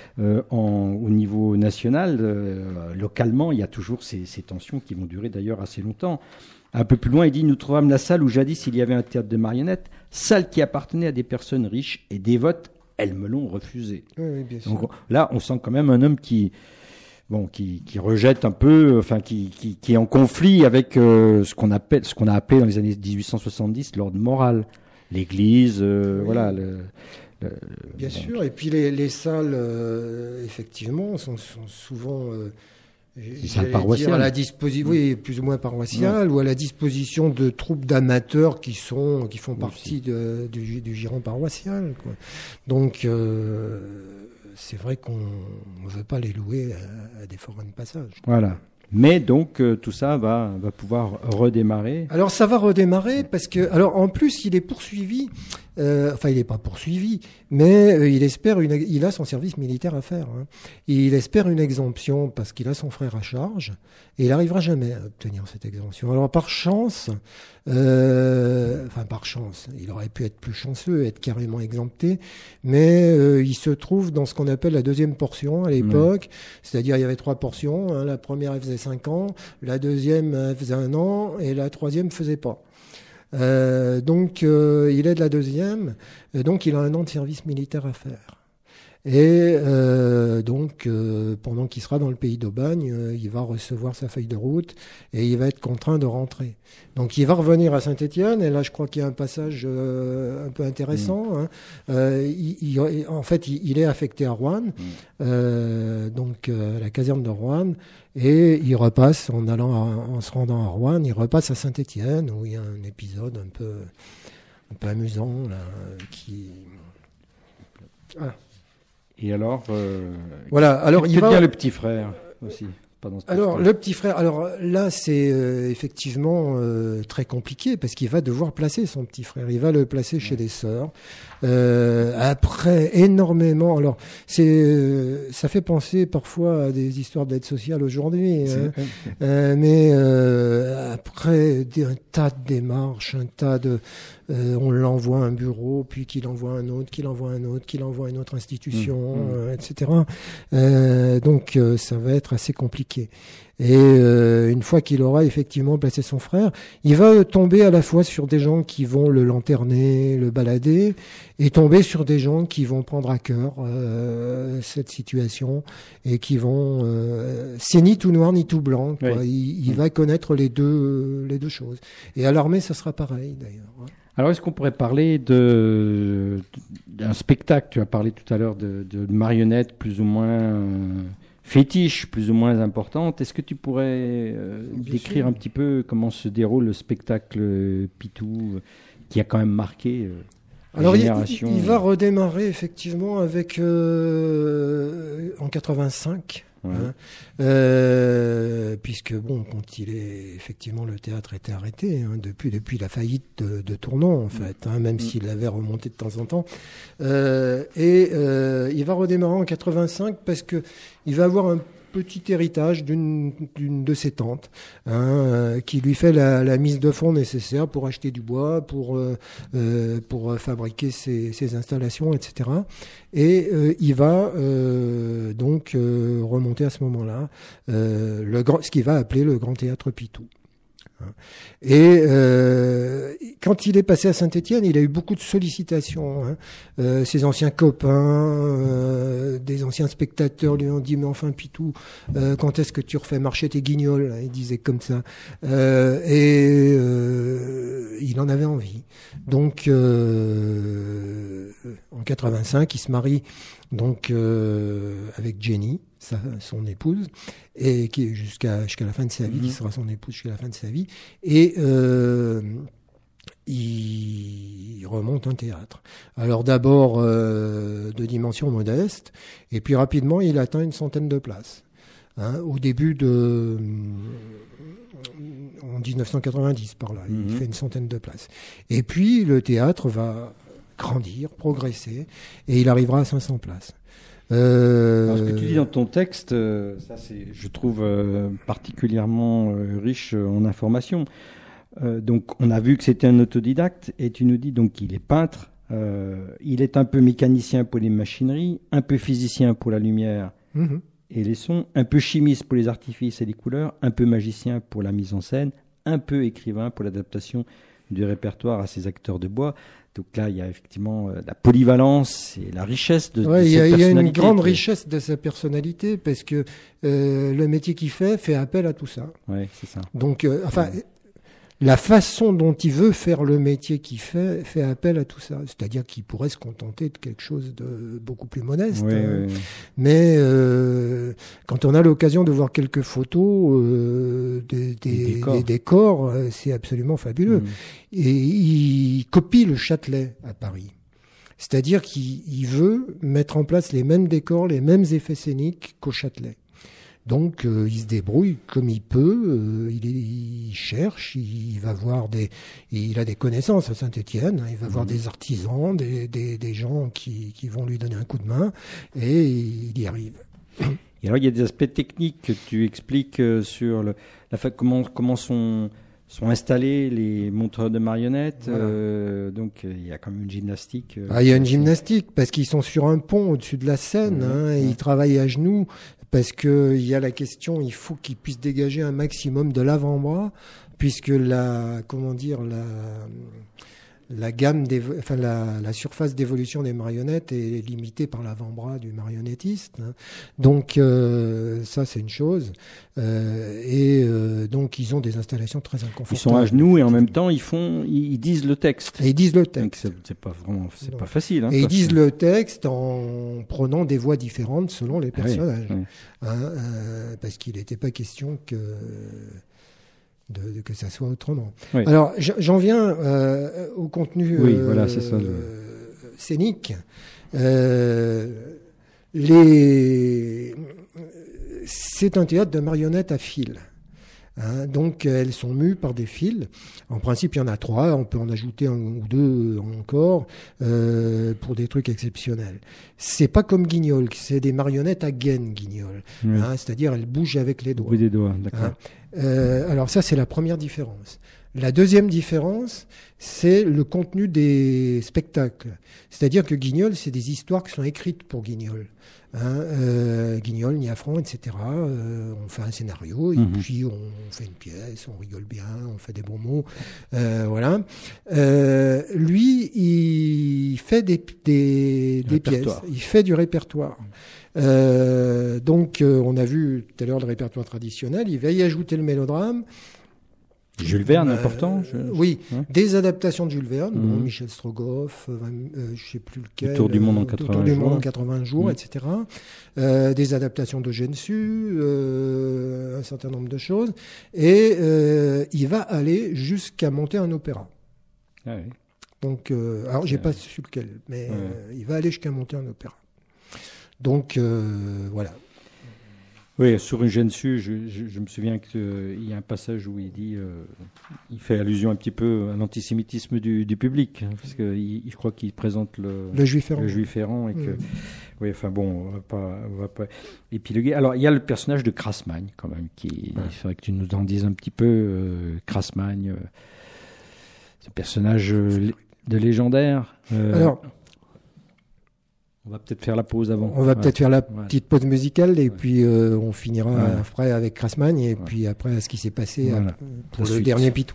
B: au niveau national, localement, il y a toujours ces tensions qui vont durer d'ailleurs assez longtemps. Un peu plus loin, il dit « Nous trouvâmes la salle où jadis il y avait un théâtre de marionnettes, salle qui appartenait à des personnes riches et dévotes, elles me l'ont refusé. »
C: bien sûr.
B: Donc là, on sent quand même un homme qui rejette un peu, enfin qui est en conflit avec ce qu'on a appelé dans les années 1870 l'ordre moral, l'Église, voilà.
C: Bien sûr, et puis les salles, effectivement, sont souvent à la disposition, plus ou moins paroissiales, ou à la disposition de troupes d'amateurs qui font partie du giron paroissial, quoi. Donc c'est vrai qu'on ne veut pas les louer à des forains de passage.
B: Voilà. Mais donc tout ça va pouvoir redémarrer.
C: Alors ça va redémarrer parce que, alors en plus il est poursuivi. Enfin, il n'est pas poursuivi, mais il a son service militaire à faire. Il espère une exemption parce qu'il a son frère à charge et il n'arrivera jamais à obtenir cette exemption. Alors par chance, il aurait pu être plus chanceux, être carrément exempté, mais il se trouve dans ce qu'on appelle la deuxième portion à l'époque, c'est-à-dire il y avait 3 portions. La première elle faisait 5 ans, la deuxième elle faisait 1 an et la troisième faisait pas. Donc il est de la deuxième, donc il a 1 an de service militaire à faire. Et donc, pendant qu'il sera dans le pays d'Aubagne, il va recevoir sa feuille de route et il va être contraint de rentrer. Donc, il va revenir à Saint-Étienne. Et là, je crois qu'il y a un passage un peu intéressant. Hein. En fait, il est affecté à Roanne, donc la caserne de Roanne. Et il repasse, en se rendant à Roanne, il repasse à Saint-Étienne, où il y a un épisode un peu amusant là, qui. Ah.
B: Et alors,
C: voilà. Alors
B: il devient le petit frère aussi.
C: Alors le petit frère. Alors là, c'est effectivement très compliqué parce qu'il va devoir placer son petit frère. Il va le placer chez des sœurs. Après énormément. Alors ça fait penser parfois à des histoires d'aide sociale aujourd'hui. Mais après un tas de démarches, un tas de on l'envoie à un bureau, puis qu'il envoie un autre, qu'il envoie un autre, qu'il envoie à une autre institution, etc. Donc ça va être assez compliqué. Et une fois qu'il aura effectivement placé son frère, il va tomber à la fois sur des gens qui vont le lanterner, le balader, et tomber sur des gens qui vont prendre à cœur cette situation et qui vont... c'est ni tout noir ni tout blanc. Quoi. Oui. Il va connaître les deux choses. Et à l'armée, ça sera pareil d'ailleurs.
B: Alors, est-ce qu'on pourrait parler d'un spectacle? Tu as parlé tout à l'heure de marionnettes plus ou moins fétiches, plus ou moins importantes. Est-ce que tu pourrais décrire un petit peu comment se déroule le spectacle Pitou, qui a quand même marqué
C: Alors,
B: génération?
C: Il va redémarrer effectivement avec en 85. Ouais. Puisque bon, quand effectivement le théâtre était arrêté depuis la faillite de Tournon en fait, même s'il avait remonté de temps en temps, il va redémarrer en 85 parce que il va avoir un petit héritage d'une de ses tantes, qui lui fait la mise de fonds nécessaire pour acheter du bois, pour fabriquer ses installations, etc. Et il va donc remonter à ce moment-là ce qu'il va appeler le Grand Théâtre Pitou. Et quand il est passé à Saint-Étienne, il a eu beaucoup de sollicitations. Ses anciens copains, des anciens spectateurs lui ont dit « Mais enfin, Pitou, quand est-ce que tu refais marcher tes guignols ?» Il disait comme ça. Il en avait envie. Donc, en 85, il se marie donc avec Jenny, son épouse, et qui jusqu'à la fin de sa vie, qui sera son épouse jusqu'à la fin de sa vie, et il remonte un théâtre. Alors d'abord de dimension modeste, et puis rapidement il atteint une centaine de places. Au début en 1990 par là, il fait une centaine de places. Et puis le théâtre va grandir, progresser, et il arrivera à 500 places.
B: Alors, ce que tu dis dans ton texte, ça c'est, je trouve, particulièrement riche en informations. Donc, on a vu que c'était un autodidacte, et tu nous dis donc qu'il est peintre, il est un peu mécanicien pour les machineries, un peu physicien pour la lumière et les sons, un peu chimiste pour les artifices et les couleurs, un peu magicien pour la mise en scène, un peu écrivain pour l'adaptation du répertoire à ses acteurs de bois. Donc là, il y a effectivement la polyvalence et la richesse de sa personnalité. Il y a
C: une grande richesse de sa personnalité parce que le métier qu'il fait appel à tout ça.
B: Oui, c'est ça.
C: Donc, la façon dont il veut faire le métier qu'il fait appel à tout ça. C'est-à-dire qu'il pourrait se contenter de quelque chose de beaucoup plus modeste.
B: Oui.
C: Mais quand on a l'occasion de voir quelques photos des décors, c'est absolument fabuleux. Et il copie le Châtelet à Paris. C'est-à-dire qu'il veut mettre en place les mêmes décors, les mêmes effets scéniques qu'au Châtelet. Donc il se débrouille comme il peut, il cherche, il va voir il a des connaissances à Saint-Étienne, il va voir des artisans, des gens qui vont lui donner un coup de main, et il y arrive.
B: Et alors il y a des aspects techniques que tu expliques sur comment sont installés les monteurs de marionnettes. Voilà. Donc il y a quand même une gymnastique.
C: Il y a une gymnastique parce qu'ils sont sur un pont au-dessus de la scène, et ils travaillent à genoux. Parce que il y a la question, il faut qu'ils puissent dégager un maximum de l'avant-bras, puisque la surface d'évolution des marionnettes est limitée par l'avant-bras du marionnettiste. Hein. Donc ça c'est une chose. Donc ils ont des installations très inconfortables.
B: Ils sont à genoux et en même temps ils disent le texte.
C: Et ils disent le texte.
B: Donc, c'est pas facile. Hein,
C: et ils disent le texte en prenant des voix différentes selon les personnages.
B: Oui.
C: Hein, parce qu'il n'était pas question que ça soit autrement. Oui. Alors, j'en viens au contenu
B: voilà, c'est ça,
C: scénique. C'est un théâtre de marionnettes à fil. Hein, donc, elles sont mues par des fils. En principe, il y en a 3. On peut en ajouter 1 ou 2 encore pour des trucs exceptionnels. C'est pas comme Guignol, c'est des marionnettes à gaine, Guignol. Oui. Hein, c'est-à-dire, elles bougent avec les doigts.
B: Oui, des doigts, d'accord.
C: Hein, alors ça, c'est la première différence. La deuxième différence, c'est le contenu des spectacles. C'est-à-dire que Guignol, c'est des histoires qui sont écrites pour Guignol. Hein, Guignol, Niafran, etc. On fait un scénario et puis on fait une pièce, on rigole bien, on fait des bons mots. Voilà. Lui, il fait des pièces, il fait du répertoire. Donc, on a vu tout à l'heure le répertoire traditionnel, il va y ajouter le mélodrame.
B: Jules Verne, important.
C: Oui, des adaptations de Jules Verne, bon, Michel Strogoff, je sais plus lequel.
B: Le Tour du monde en
C: 80 jours, etc. Des adaptations d'Eugène Sue, un certain nombre de choses. Et il va aller jusqu'à monter un opéra.
B: Ah oui.
C: Donc, alors j'ai pas su lequel, mais il va aller jusqu'à monter un opéra. Donc, voilà.
B: Oui, sur Eugène Sue, je me souviens qu'il y a un passage où il dit, il fait allusion un petit peu à l'antisémitisme du public, hein, parce que je crois qu'il présente le juif errant et que, oui, enfin bon, on va pas épiloguer. Alors il y a le personnage de Krasmagne quand même, il faudrait que tu nous en dises un petit peu. Krasmagne, ce personnage de légendaire.
C: Alors.
B: On va peut-être faire la pause avant.
C: On va peut-être faire la petite pause musicale et puis on finira après avec Krasmagne et puis après ce qui s'est passé pour le dernier Pitou.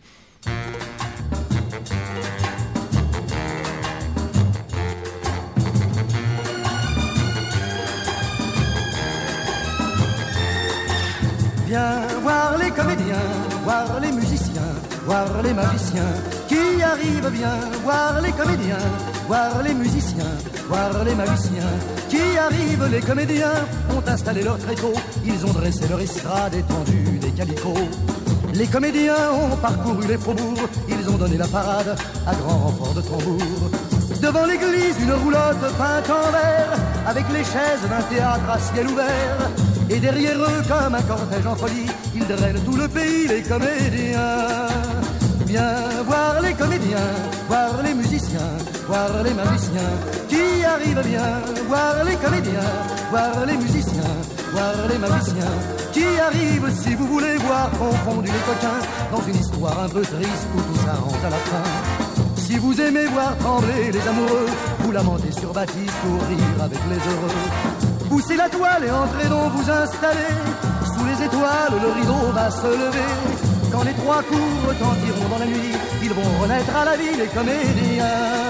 E: Viens voir les comédiens, voir les musiciens, voir les magiciens qui arrivent bien, voir les comédiens, voir les musiciens, voir les magiciens qui arrivent. Les comédiens ont installé leur tréteau, ils ont dressé leur estrade étendue des calicots. Les comédiens ont parcouru les faubourgs, ils ont donné la parade à grand renfort de tambour. Devant l'église, une roulotte peinte en vert, avec les chaises d'un théâtre à ciel ouvert. Et derrière eux, comme un cortège en folie, ils drainent tout le pays, les comédiens. Viens voir les comédiens, voir les musiciens, voir les magiciens qui arrivent bien. Voir les comédiens, voir les musiciens, voir les magiciens qui arrivent. Si vous voulez voir confondus les coquins dans une histoire un peu triste où tout s'arrange à la fin. Si vous aimez voir trembler les amoureux, vous lamentez sur Baptiste pour rire avec les heureux. Poussez la toile et entrez donc vous installer. Sous les étoiles, le rideau va se lever. Quand les 3 coups retentiront dans la nuit, ils vont renaître à la vie, les comédiens.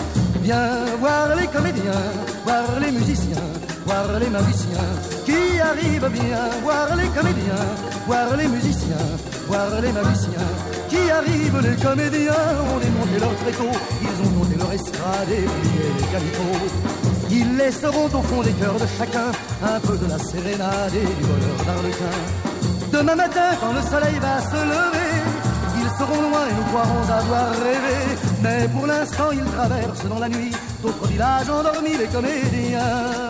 E: Viens voir les comédiens, voir les musiciens, voir les magiciens qui arrivent bien. Voir les comédiens, voir les musiciens, voir les magiciens qui arrivent. Les comédiens ont démonté leur tréteau, ils ont monté leur estrade et plié les calicots. Ils laisseront au fond des cœurs de chacun un peu de la sérénade et du bonheur d'Arlequin. Demain matin, quand le soleil va se lever, ils seront loin et nous croirons avoir rêvé. Mais pour l'instant, ils traversent dans la nuit d'autres villages endormis, les comédiens.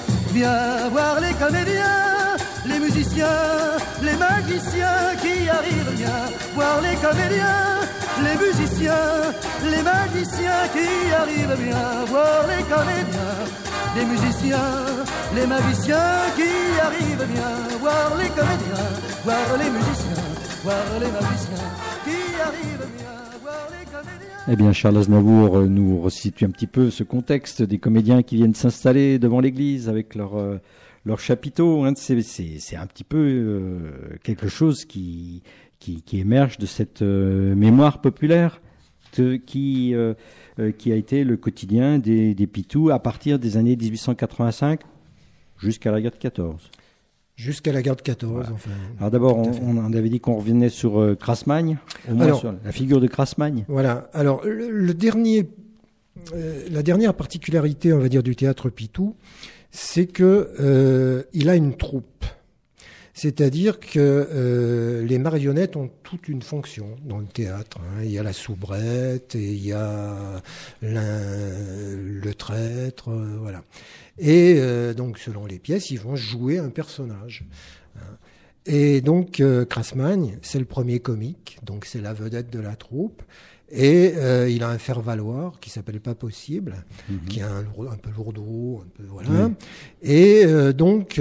E: Viens voir les comédiens, les musiciens, les magiciens qui arrivent bien. Voir les comédiens, les musiciens, les magiciens qui arrivent bien. Voir les comédiens, les musiciens, les magiciens qui arrivent bien. Voir les comédiens, voir les musiciens, voir les magiciens qui arrivent bien. Voir les comédiens.
B: Eh bien, Charles Aznavour nous resitue un petit peu ce contexte des comédiens qui viennent s'installer devant l'église avec leur chapiteau. Hein. C'est un petit peu quelque chose qui émerge de cette mémoire populaire. qui a été le quotidien des Pitous à partir des années 1885 jusqu'à la guerre de 14.
C: Jusqu'à la guerre de 14,
B: Voilà.
C: enfin.
B: Alors d'abord,
C: Tout à fait.
B: on avait dit qu'on revenait sur Grassmann, au moins
C: Alors,
B: sur la figure de Grassmann.
C: Voilà. Alors, la dernière particularité, on va dire, du théâtre Pitou, c'est que il a une troupe. C'est-à-dire que les marionnettes ont toute une fonction dans le théâtre. Hein. Il y a la soubrette, et il y a le traître, voilà. Et donc, selon les pièces, ils vont jouer un personnage. Hein. Et donc, Grassmann, c'est le premier comique, donc c'est la vedette de la troupe. Et il a un faire-valoir qui s'appelle Pas Possible, qui est un peu lourdeau, un peu voilà.
B: Oui.
C: Et donc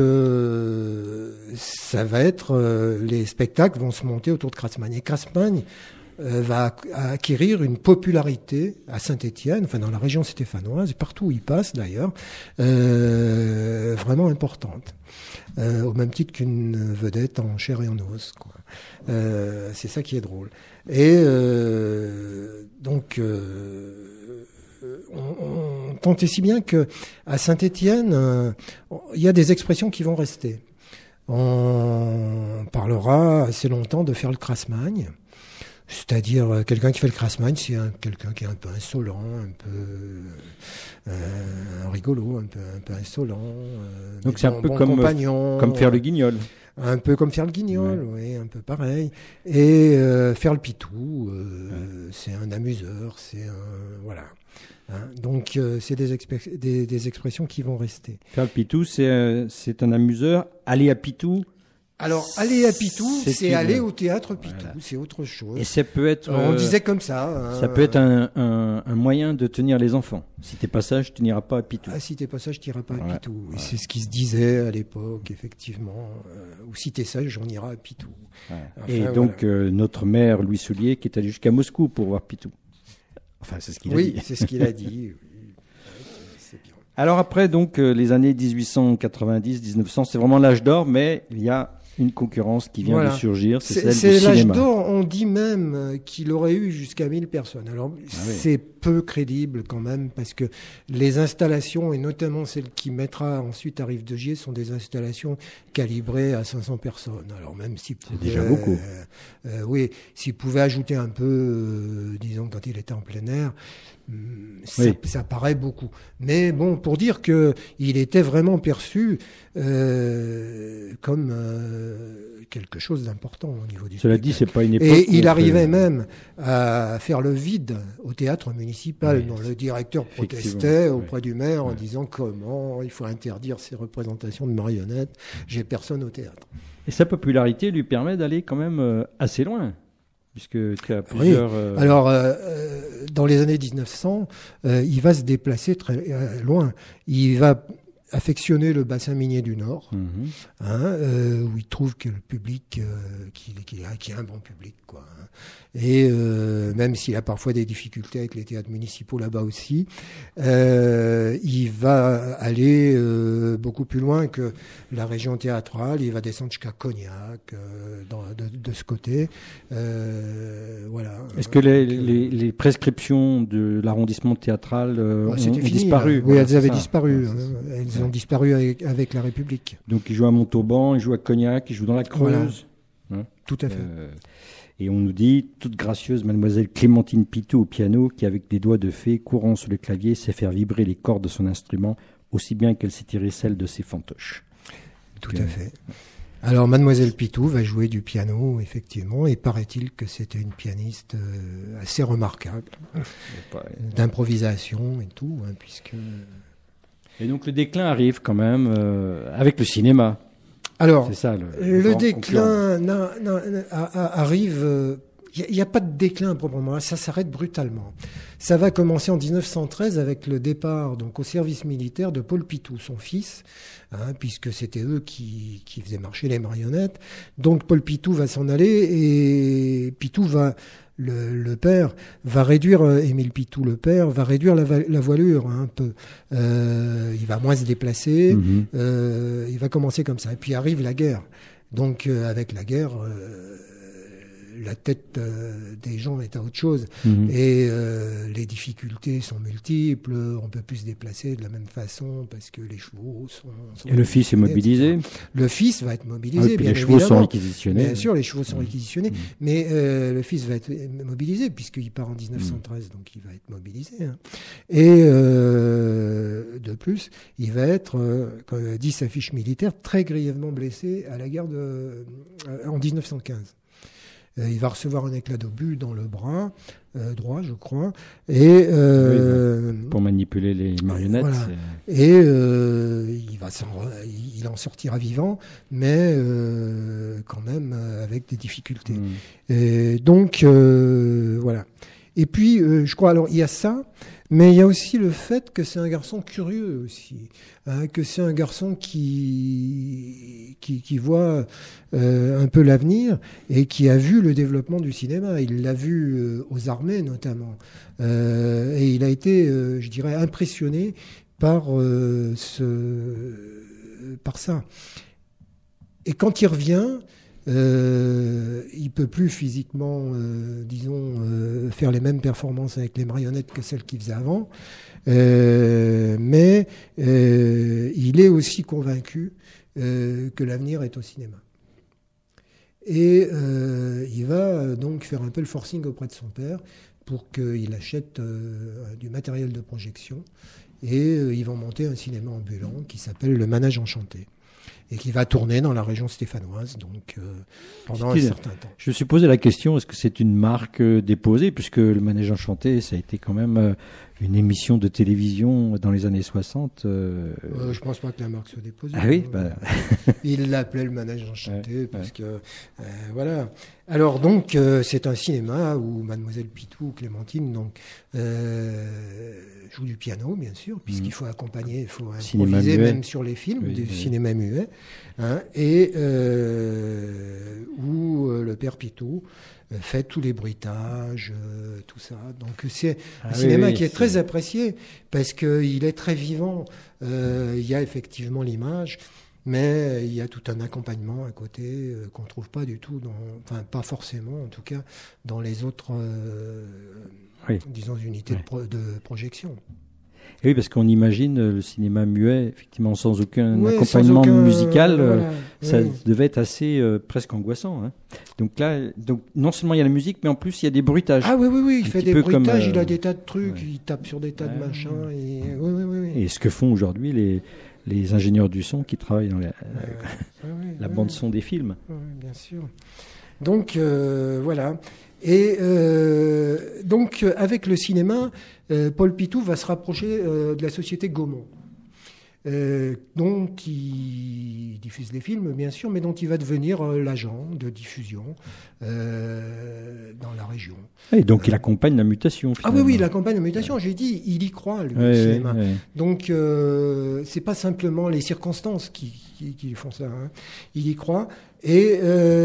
C: ça va être les spectacles vont se monter autour de Grassmann. Et Grassmann va acquérir une popularité à Saint-Étienne, enfin dans la région stéphanoise, et partout où il passe d'ailleurs, vraiment importante. Au même titre qu'une vedette en chair et en os, quoi. C'est ça qui est drôle. Et donc, on tant et si bien que à Saint-Étienne, il y a des expressions qui vont rester. On parlera assez longtemps de faire le Grassmann. C'est-à-dire, quelqu'un qui fait le Grassmann, c'est quelqu'un qui est un peu insolent, un peu rigolo, un peu insolent.
B: Donc c'est un peu
C: comme
B: faire le guignol.
C: Un peu comme faire le guignol, oui, un peu pareil. Et faire le pitou, c'est un amuseur, c'est un... Voilà. Hein, donc, c'est des expressions qui vont rester.
B: Faire le Pitou, c'est un amuseur. Aller à Pitou...
C: Alors, aller à Pitou, c'est
B: une-
C: aller au théâtre Pitou,
B: Voilà.
C: c'est autre chose.
B: Et ça peut être...
C: On disait comme ça.
B: ça peut être un moyen de tenir les enfants. Si t'es pas sage, tu n'iras pas à Pitou.
C: Ah, si t'es pas sage, t'iras pas à
B: Voilà.
C: Pitou. Et c'est ce qui se disait à l'époque, effectivement. Ou si t'es sage, on ira à Pitou.
B: Voilà.
C: Enfin,
B: Et
C: voilà.
B: donc, notre maire, Louis Soulier, qui est allé jusqu'à Moscou pour voir Pitou. Enfin, c'est ce qu'il a
C: Oui,
B: dit.
C: c'est ce qu'il a dit. Oui. C'est bien.
B: Alors après, donc, les années 1890-1900, c'est vraiment l'âge d'or, mais il y a une concurrence qui vient
C: Voilà.
B: de surgir, c'est celle
C: C'est
B: du
C: l'âge
B: cinéma.
C: d'or, on dit même qu'il aurait eu jusqu'à 1000 personnes. Alors,
B: oui.
C: c'est peu crédible quand même, parce que les installations, et notamment celle qui mettra ensuite à Rive de Gier, sont des installations calibrées à 500 personnes. Alors même s'il pouvait...
B: déjà beaucoup.
C: Oui, s'il pouvait ajouter un peu, disons, quand il était en plein air,
B: Oui.
C: ça paraît beaucoup. Mais bon, pour dire que il était vraiment perçu comme quelque chose d'important au niveau du
B: Cela
C: spectacle.
B: dit, c'est pas une époque.
C: Et
B: où
C: il
B: on
C: arrivait
B: fait-
C: même à faire le vide au théâtre municipal,
B: Oui,
C: dont le directeur
B: effectivement,
C: protestait
B: oui.
C: auprès du maire en
B: Ouais.
C: disant comment il faut interdire ces représentations de marionnettes, j'ai personne au théâtre.
B: Et sa popularité lui permet d'aller quand même assez loin, puisque tu as plusieurs.
C: Alors, dans les années 1900, il va se déplacer très loin. Il va affectionner le bassin minier du Nord,
B: Mhm.
C: où il trouve que le public, qu'il y a un bon public, quoi. Hein. Et même s'il a parfois des difficultés avec les théâtres municipaux là-bas aussi, il va aller beaucoup plus loin que la région théâtrale. Il va descendre jusqu'à Cognac, de ce côté. Voilà.
B: Est-ce que les prescriptions de l'arrondissement théâtral ont
C: C'était fini,
B: disparu?
C: là. Oui,
B: Voilà,
C: elles
B: c'est
C: avaient
B: ça.
C: disparu.
B: Ouais,
C: Hein.
B: c'est ça.
C: Elles ont disparu avec la République.
B: Donc il joue à Montauban, il joue à Cognac, il joue dans la Creuse.
C: Voilà. Tout à fait.
B: Et on nous dit, toute gracieuse mademoiselle Clémentine Pitou au piano, qui avec des doigts de fée, courant sur le clavier, sait faire vibrer les cordes de son instrument, aussi bien qu'elle sait tirer celles de ses fantoches.
C: Tout à fait. Alors, Mademoiselle Pitou va jouer du piano, effectivement, et paraît-il que c'était une pianiste assez remarquable, d'improvisation et tout, hein, puisque...
B: Et donc le déclin arrive quand même avec le cinéma.
C: Alors,
B: C'est ça
C: le
B: grand
C: déclin arrive... Il n'y a pas de déclin proprement, ça s'arrête brutalement. Ça va commencer en 1913 avec le départ donc au service militaire de Paul Pitou, son fils, hein, puisque c'était eux qui faisaient marcher les marionnettes. Donc Paul Pitou va s'en aller et Pitou va... Le père va réduire, Émile Pitou, le père, va réduire la voilure hein, un peu. Il va moins se déplacer, il va commencer comme ça. Et puis arrive la guerre. Donc avec la guerre, la tête des gens est à autre chose. Et les difficultés sont multiples. On peut plus se déplacer de la même façon parce que les chevaux sont
B: et le fils est mobilisé.
C: etc. Le fils va être mobilisé,
B: puis
C: bien
B: les chevaux
C: évidemment.
B: sont réquisitionnés.
C: Bien sûr, les chevaux sont réquisitionnés, mais le fils va être mobilisé puisqu'il part en 1913, donc il va être mobilisé. Hein. Et de plus, il va être, comme dit sa fiche militaire, très grièvement blessé à la guerre en 1915. Il va recevoir un éclat d'obus dans le bras droit, je crois, et
B: pour manipuler les marionnettes.
C: Voilà. Et il en sortira vivant, mais quand même avec des difficultés. Et donc voilà. Et puis je crois, alors il y a ça, mais il y a aussi le fait que c'est un garçon curieux aussi, hein, que c'est un garçon qui voit un peu l'avenir et qui a vu le développement du cinéma. Il l'a vu aux armées notamment, et il a été, je dirais, impressionné par ça. Et quand il revient, il peut plus physiquement, faire les mêmes performances avec les marionnettes que celles qu'il faisait avant, mais il est aussi convaincu que l'avenir est au cinéma. Et il va donc faire un peu le forcing auprès de son père pour qu'il achète du matériel de projection, et ils vont monter un cinéma ambulant qui s'appelle le Manège Enchanté, et qui va tourner dans la région stéphanoise, donc pendant un certain temps.
B: Je me suis posé la question, est-ce que c'est une marque déposée, puisque le Manège Enchanté, ça a été quand même une émission de télévision dans les années 60.
C: Je pense pas que la marque soit déposée.
B: Ah oui,
C: Il l'appelait le Manège Enchanté, parce que voilà. Alors donc c'est un cinéma où Mademoiselle Pitou, Clémentine, donc joue du piano, bien sûr, puisqu'il faut accompagner, il faut improviser même sur les films, du cinéma muet, hein, et où le père Pitou fait tous les bruitages, tout ça. Donc c'est un cinéma qui est très apprécié parce qu'il est très vivant. Il y a effectivement l'image, mais il y a tout un accompagnement à côté qu'on ne trouve pas du tout, enfin pas forcément en tout cas, dans les autres disons, unités de projection.
B: Et oui, parce qu'on imagine le cinéma muet, effectivement, sans aucun accompagnement musical, ça devait être assez presque angoissant. Hein. Donc là, non seulement il y a la musique, mais en plus il y a des bruitages.
C: Ah oui, il fait des bruitages, il a des tas de trucs, il tape sur des tas de machins.
B: Et ce que font aujourd'hui les ingénieurs du son qui travaillent dans la bande son des films.
C: Oui, bien sûr. Donc voilà. Et donc avec le cinéma, Paul Pitou va se rapprocher de la société Gaumont, dont il diffuse les films, bien sûr, mais dont il va devenir l'agent de diffusion dans la région.
B: Et donc il accompagne la mutation, finalement.
C: Ah oui, il accompagne la mutation. J'ai dit, il y croit, lui, au cinéma. Donc c'est pas simplement les circonstances qui font ça. Hein. Il y croit. Et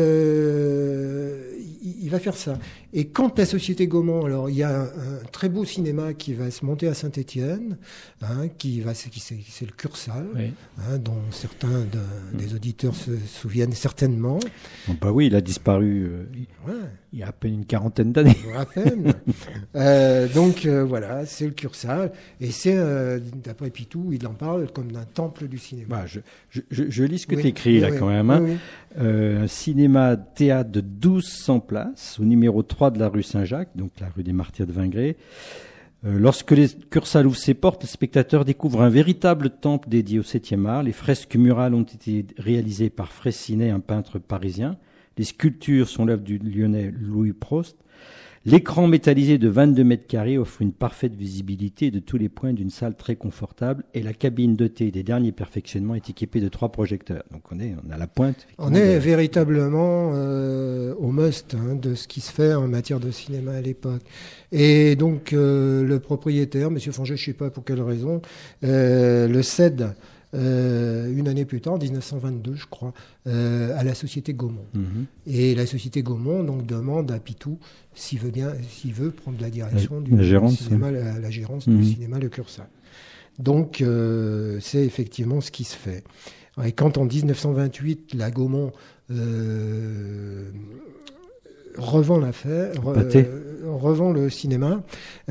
C: il va faire ça. Et quant à la société Gaumont, alors il y a un très beau cinéma qui va se monter à Saint-Étienne, hein, c'est le Cursal, hein, dont certains des auditeurs se souviennent certainement.
B: Bon, bah oui, il a disparu il y a à peine une quarantaine d'années.
C: À peine. Donc voilà, c'est le Cursal, et c'est d'après Pitou, il en parle comme d'un temple du cinéma.
B: Bah, je lis ce que tu écris là quand même. Hein. Un cinéma-théâtre de 1200 places au numéro 3 de la rue Saint-Jacques, donc la rue des Martyrs de Vingré. Lorsque les Cursal ouvrent ses portes, les spectateurs découvrent un véritable temple dédié au 7e art. Les fresques murales ont été réalisées par Freycinet, un peintre parisien. Les sculptures sont l'œuvre du Lyonnais Louis Prost. L'écran métallisé de 22 mètres carrés offre une parfaite visibilité de tous les points d'une salle très confortable, et la cabine dotée des derniers perfectionnements est équipée de 3 projecteurs. Donc on est à la pointe.
C: On est véritablement au must de ce qui se fait en matière de cinéma à l'époque. Et donc le propriétaire, M. Fanget, je ne sais pas pour quelle raison, le cède une année plus tard, en 1922, je crois, à la société Gaumont. Et la société Gaumont donc demande à Pitou s'il veut prendre la direction du cinéma, la gérance du cinéma Le Cursal. Donc c'est effectivement ce qui se fait. Et quand en 1928, la Gaumont revend l'affaire, revend le cinéma.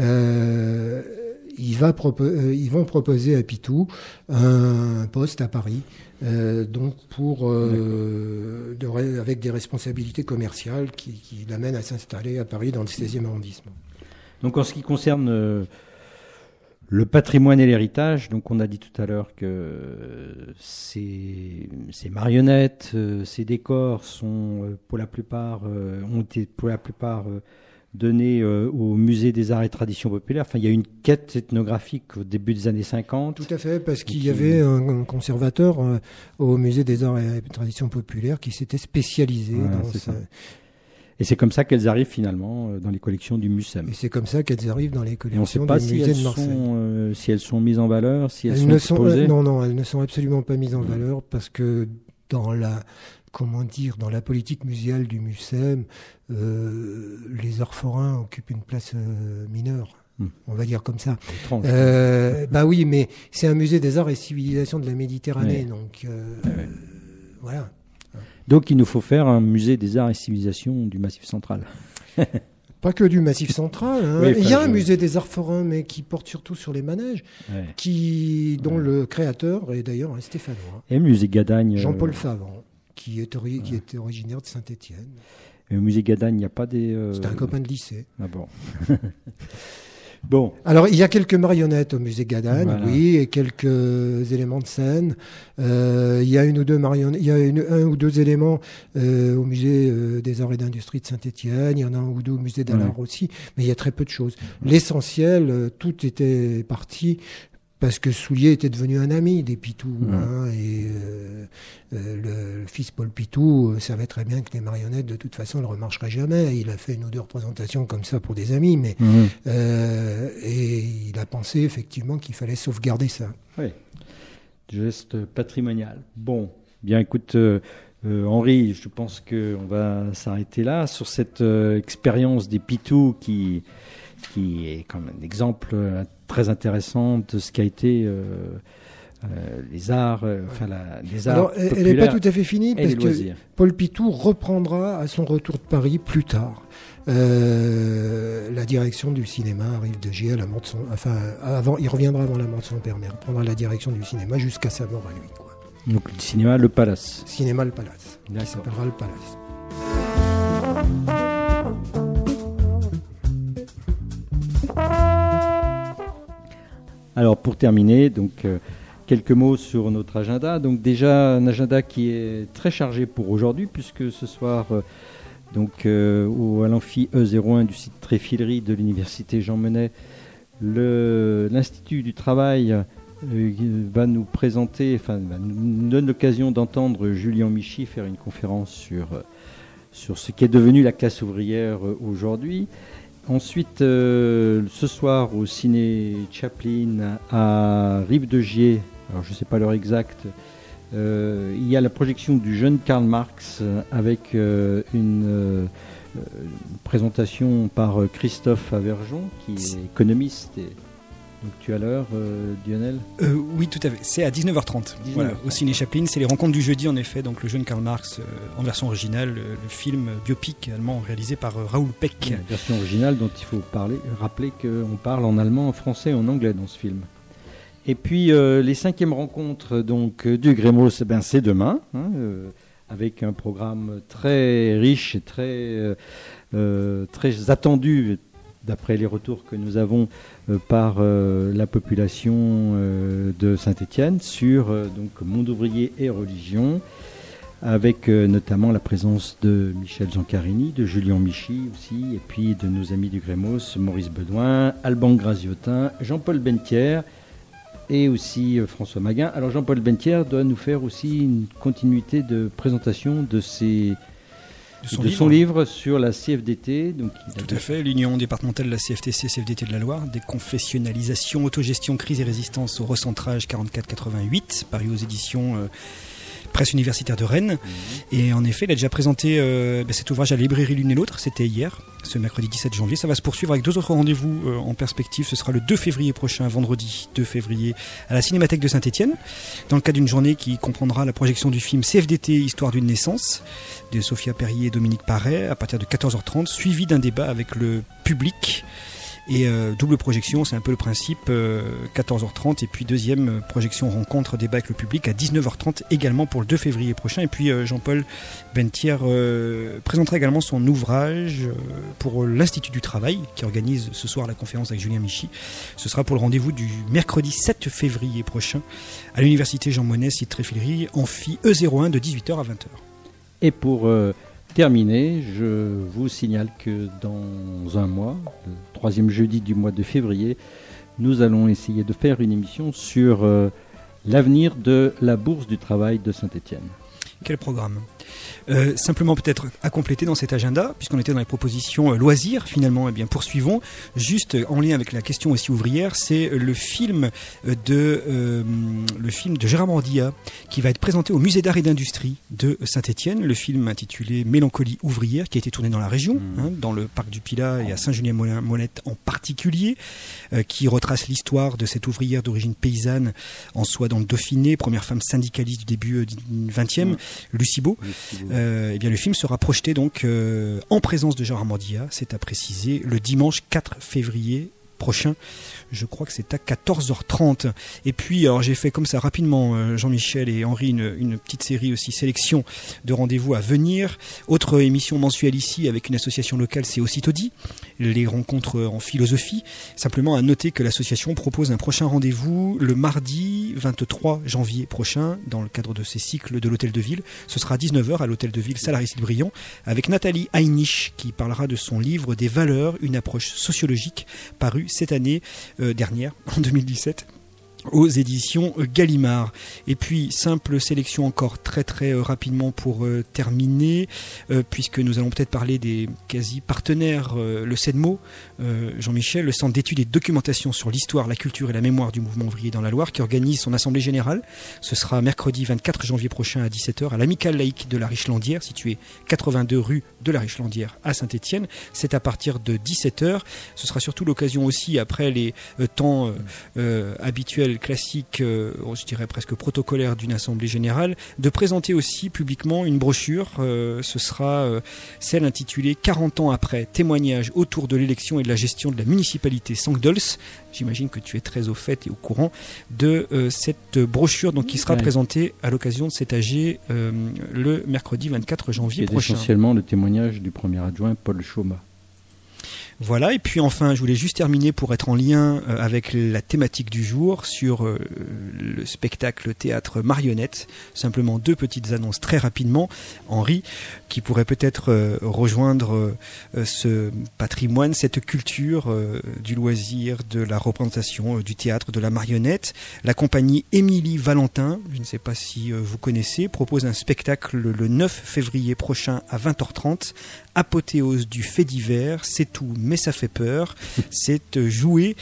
C: Ils vont proposer à Pitou un poste à Paris, donc avec des responsabilités commerciales qui l'amènent à s'installer à Paris dans le 16e arrondissement.
B: Donc en ce qui concerne le patrimoine et l'héritage, donc on a dit tout à l'heure que ces marionnettes, ces décors sont ont été pour la plupart donnés au musée des arts et traditions populaires. Enfin, il y a une quête ethnographique au début des années 50.
C: Tout à fait, parce qu'il y avait un conservateur au musée des arts et traditions populaires qui s'était spécialisé dans ça.
B: Et c'est comme ça qu'elles arrivent finalement dans les collections du MUSEM.
C: Et c'est comme ça qu'elles arrivent dans les collections du
B: musée
C: de Marseille.
B: Si elles sont mises en valeur, si elles sont exposées.
C: Non, elles ne sont absolument pas mises en valeur parce que dans la politique muséale du MUSEM, les arts forains occupent une place mineure. On va dire comme ça. Oui, mais c'est un musée des arts et civilisations de la Méditerranée, donc voilà.
B: Donc il nous faut faire un musée des arts et civilisations du Massif central.
C: Pas que du Massif central. Hein. Oui, il y a un musée des arts forains, mais qui porte surtout sur les manèges, dont le créateur est d'ailleurs un Stéphanois.
B: Et le musée Gadagne.
C: Jean-Paul Favre, qui était originaire de Saint-Étienne.
B: Et au musée Gadagne, il n'y a pas des...
C: C'était un copain de lycée.
B: Ah bon. Bon.
C: Alors, il y a quelques marionnettes au musée Gadagne, oui, et quelques éléments de scène. Il y a une ou deux marionnettes, il y a un ou deux éléments au musée des arts et d'industrie de Saint-Étienne. Il y en a un ou deux au musée d'Alard aussi, mais il y a très peu de choses. L'essentiel, tout était parti parce que Soulier était devenu un ami des Pitou, et le fils Paul Pitou savait très bien que les marionnettes, de toute façon, ne remarcheraient jamais. Il a fait une ou deux représentations comme ça pour des amis, mais et il a pensé effectivement qu'il fallait sauvegarder ça.
B: Oui, geste patrimonial. Bon, bien écoute, Henri, je pense qu'on va s'arrêter là sur cette expérience des Pitou qui est comme un exemple très intéressant de ce qu'a été les arts, les arts.
C: Alors, elle n'est pas tout à fait finie parce que Paul Pitou reprendra à son retour de Paris plus tard. La direction du cinéma arrive de Gier à la mort de son, il reviendra avant la mort de son père, mais il reprendra la direction du cinéma jusqu'à sa mort à lui, quoi.
B: Donc le cinéma Le Palace.
C: Cinéma Le Palace. Qui s'appellera Le Palace.
B: Alors pour terminer, donc quelques mots sur notre agenda. Donc déjà un agenda qui est très chargé pour aujourd'hui, puisque ce soir, à l'amphi E01 du site Tréfilerie de l'université Jean Monnet, l'Institut du Travail va nous présenter, nous donne l'occasion d'entendre Julien Michy faire une conférence sur ce qui est devenu la classe ouvrière aujourd'hui. Ensuite, ce soir au ciné Chaplin à Rive-de-Gier, alors je ne sais pas l'heure exacte, il y a la projection du jeune Karl Marx avec une présentation par Christophe Averjon, qui est économiste. Donc tu as l'heure, Lionel ?
A: Oui, tout à fait. C'est à 19h30. Voilà, au ciné Chaplin. C'est les rencontres du jeudi, en effet. Donc le jeune Karl Marx en version originale, le film biopic allemand réalisé par Raoul Peck.
B: Une version originale dont il faut rappeler qu'on parle en allemand, en français et en anglais dans ce film. Et puis les 5e rencontres donc, du Grémos, c'est demain, avec un programme très riche et très attendu, d'après les retours que nous avons par la population de Saint-Étienne sur monde ouvrier et religion, avec notamment la présence de Michel Zancarini, de Julien Michy aussi, et puis de nos amis du Grémos, Maurice Bedouin, Alban Graziotin, Jean-Paul Bentière et aussi François Maguin. Alors Jean-Paul Bentière doit nous faire aussi une continuité de présentation de son livre sur la CFDT. Donc,
A: tout à fait, l'Union départementale de la CFTC-CFDT de la Loire, déconfessionnalisation, autogestion, crise et résistance au recentrage 44-88, paru aux éditions Presse universitaire de Rennes. Et en effet, il a déjà présenté cet ouvrage à la librairie L'Une et l'Autre, c'était hier, ce mercredi 17 janvier. Ça va se poursuivre avec 2 autres rendez-vous en perspective. Ce sera le 2 février prochain, vendredi 2 février, à la Cinémathèque de Saint-Étienne, dans le cadre d'une journée qui comprendra la projection du film CFDT, Histoire d'une naissance, de Sophia Perrier et Dominique Paré, à partir de 14h30, suivi d'un débat avec le public. Et double projection, c'est un peu le principe, 14h30, et puis deuxième projection rencontre débat avec le public à 19h30 également pour le 2 février prochain. Et puis Jean-Paul Bentière présentera également son ouvrage pour l'Institut du Travail qui organise ce soir la conférence avec Julien Michy. Ce sera pour le rendez-vous du mercredi 7 février prochain à l'université Jean Monnet, site Tréfilerie, amphi E01 de 18h à 20h.
B: Et pour terminé, je vous signale que dans un mois, le 3e jeudi du mois de février, nous allons essayer de faire une émission sur l'avenir de la Bourse du Travail de Saint-Étienne.
A: Quel programme ? Simplement peut-être à compléter dans cet agenda, puisqu'on était dans les propositions loisirs finalement, eh bien poursuivons, juste en lien avec la question aussi ouvrière, c'est le film de Gérard Mordia qui va être présenté au musée d'art et d'industrie de Saint-Étienne, le film intitulé Mélancolie ouvrière qui a été tourné dans la région, dans le parc du Pilat et à Saint-Julien-Molette en particulier, qui retrace l'histoire de cette ouvrière d'origine paysanne en soi dans le Dauphiné, première femme syndicaliste du début du 20e, Lucie Beau. Eh bien, le film sera projeté donc en présence de Gérard Mordia, c'est à préciser, le dimanche 4 février prochain. Je crois que c'est à 14h30. Et puis, alors j'ai fait comme ça rapidement, Jean-Michel et Henri, une petite série aussi, sélection de rendez-vous à venir. Autre émission mensuelle ici avec une association locale, c'est Aussitôt dit, les rencontres en philosophie. Simplement à noter que l'association propose un prochain rendez-vous le mardi 23 janvier prochain, dans le cadre de ces cycles de l'Hôtel de Ville. Ce sera à 19h à l'Hôtel de Ville Salaris-Briand, avec Nathalie Heinisch qui parlera de son livre Des valeurs, une approche sociologique, paru cette année dernière, en 2017, aux éditions Gallimard. Et puis, simple sélection encore très très rapidement pour terminer, puisque nous allons peut-être parler des quasi-partenaires, le CEDMO, Jean-Michel, le Centre d'études et de documentation sur l'histoire, la culture et la mémoire du mouvement ouvrier dans la Loire, qui organise son assemblée générale. Ce sera mercredi 24 janvier prochain à 17h à l'Amicale laïque de la Richlandière, située 82 rue de la Richlandière à Saint-Étienne. C'est à partir de 17h. Ce sera surtout l'occasion aussi, après les temps habituels, classique, je dirais presque protocolaire d'une assemblée générale, de présenter aussi publiquement une brochure. Ce sera celle intitulée 40 ans après, témoignage autour de l'élection et de la gestion de la municipalité Saint-Dols. J'imagine que tu es très au fait et au courant de cette brochure donc, qui sera présentée à l'occasion de cet AG le mercredi 24 janvier prochain.
B: Essentiellement le témoignage du premier adjoint Paul Chaumat.
A: Voilà, et puis enfin, je voulais juste terminer pour être en lien avec la thématique du jour sur le spectacle théâtre marionnette. Simplement 2 petites annonces très rapidement. Henri, qui pourrait peut-être rejoindre ce patrimoine, cette culture du loisir, de la représentation, du théâtre, de la marionnette. La compagnie Émilie Valentin, je ne sais pas si vous connaissez, propose un spectacle le 9 février prochain à 20h30. Apothéose du fait divers, c'est tout, mais ça fait peur. C'est joué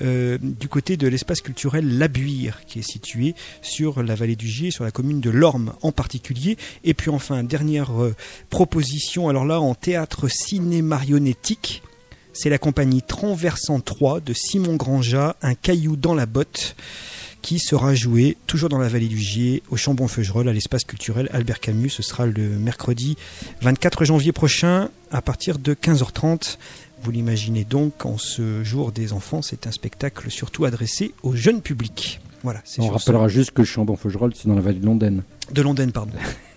A: du côté de l'espace culturel La Buire, qui est situé sur la vallée du Gier, sur la commune de Lorme en particulier. Et puis enfin, dernière proposition, alors là en théâtre ciné-marionnettique, c'est la compagnie Transversant 3 de Simon Grandjat, Un caillou dans la botte, qui sera joué toujours dans la vallée du Gier, au Chambon-Feugerolles, à l'espace culturel Albert Camus. Ce sera le mercredi 24 janvier prochain, à partir de 15h30. Vous l'imaginez donc, en ce jour des enfants, c'est un spectacle surtout adressé au jeune public. Voilà,
B: on rappellera juste que le Chambon-Feugerolles, c'est dans la vallée de Londaine.
A: De Londaine, pardon.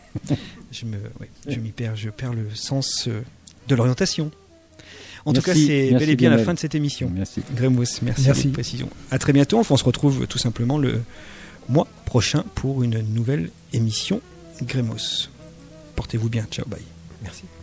A: Je perds le sens de l'orientation. En tout cas, c'est bel et bien la fin de cette émission.
B: Merci.
A: Grémos, merci pour la précision. À très bientôt. Enfin, on se retrouve tout simplement le mois prochain pour une nouvelle émission Grémos. Portez-vous bien. Ciao, bye.
C: Merci.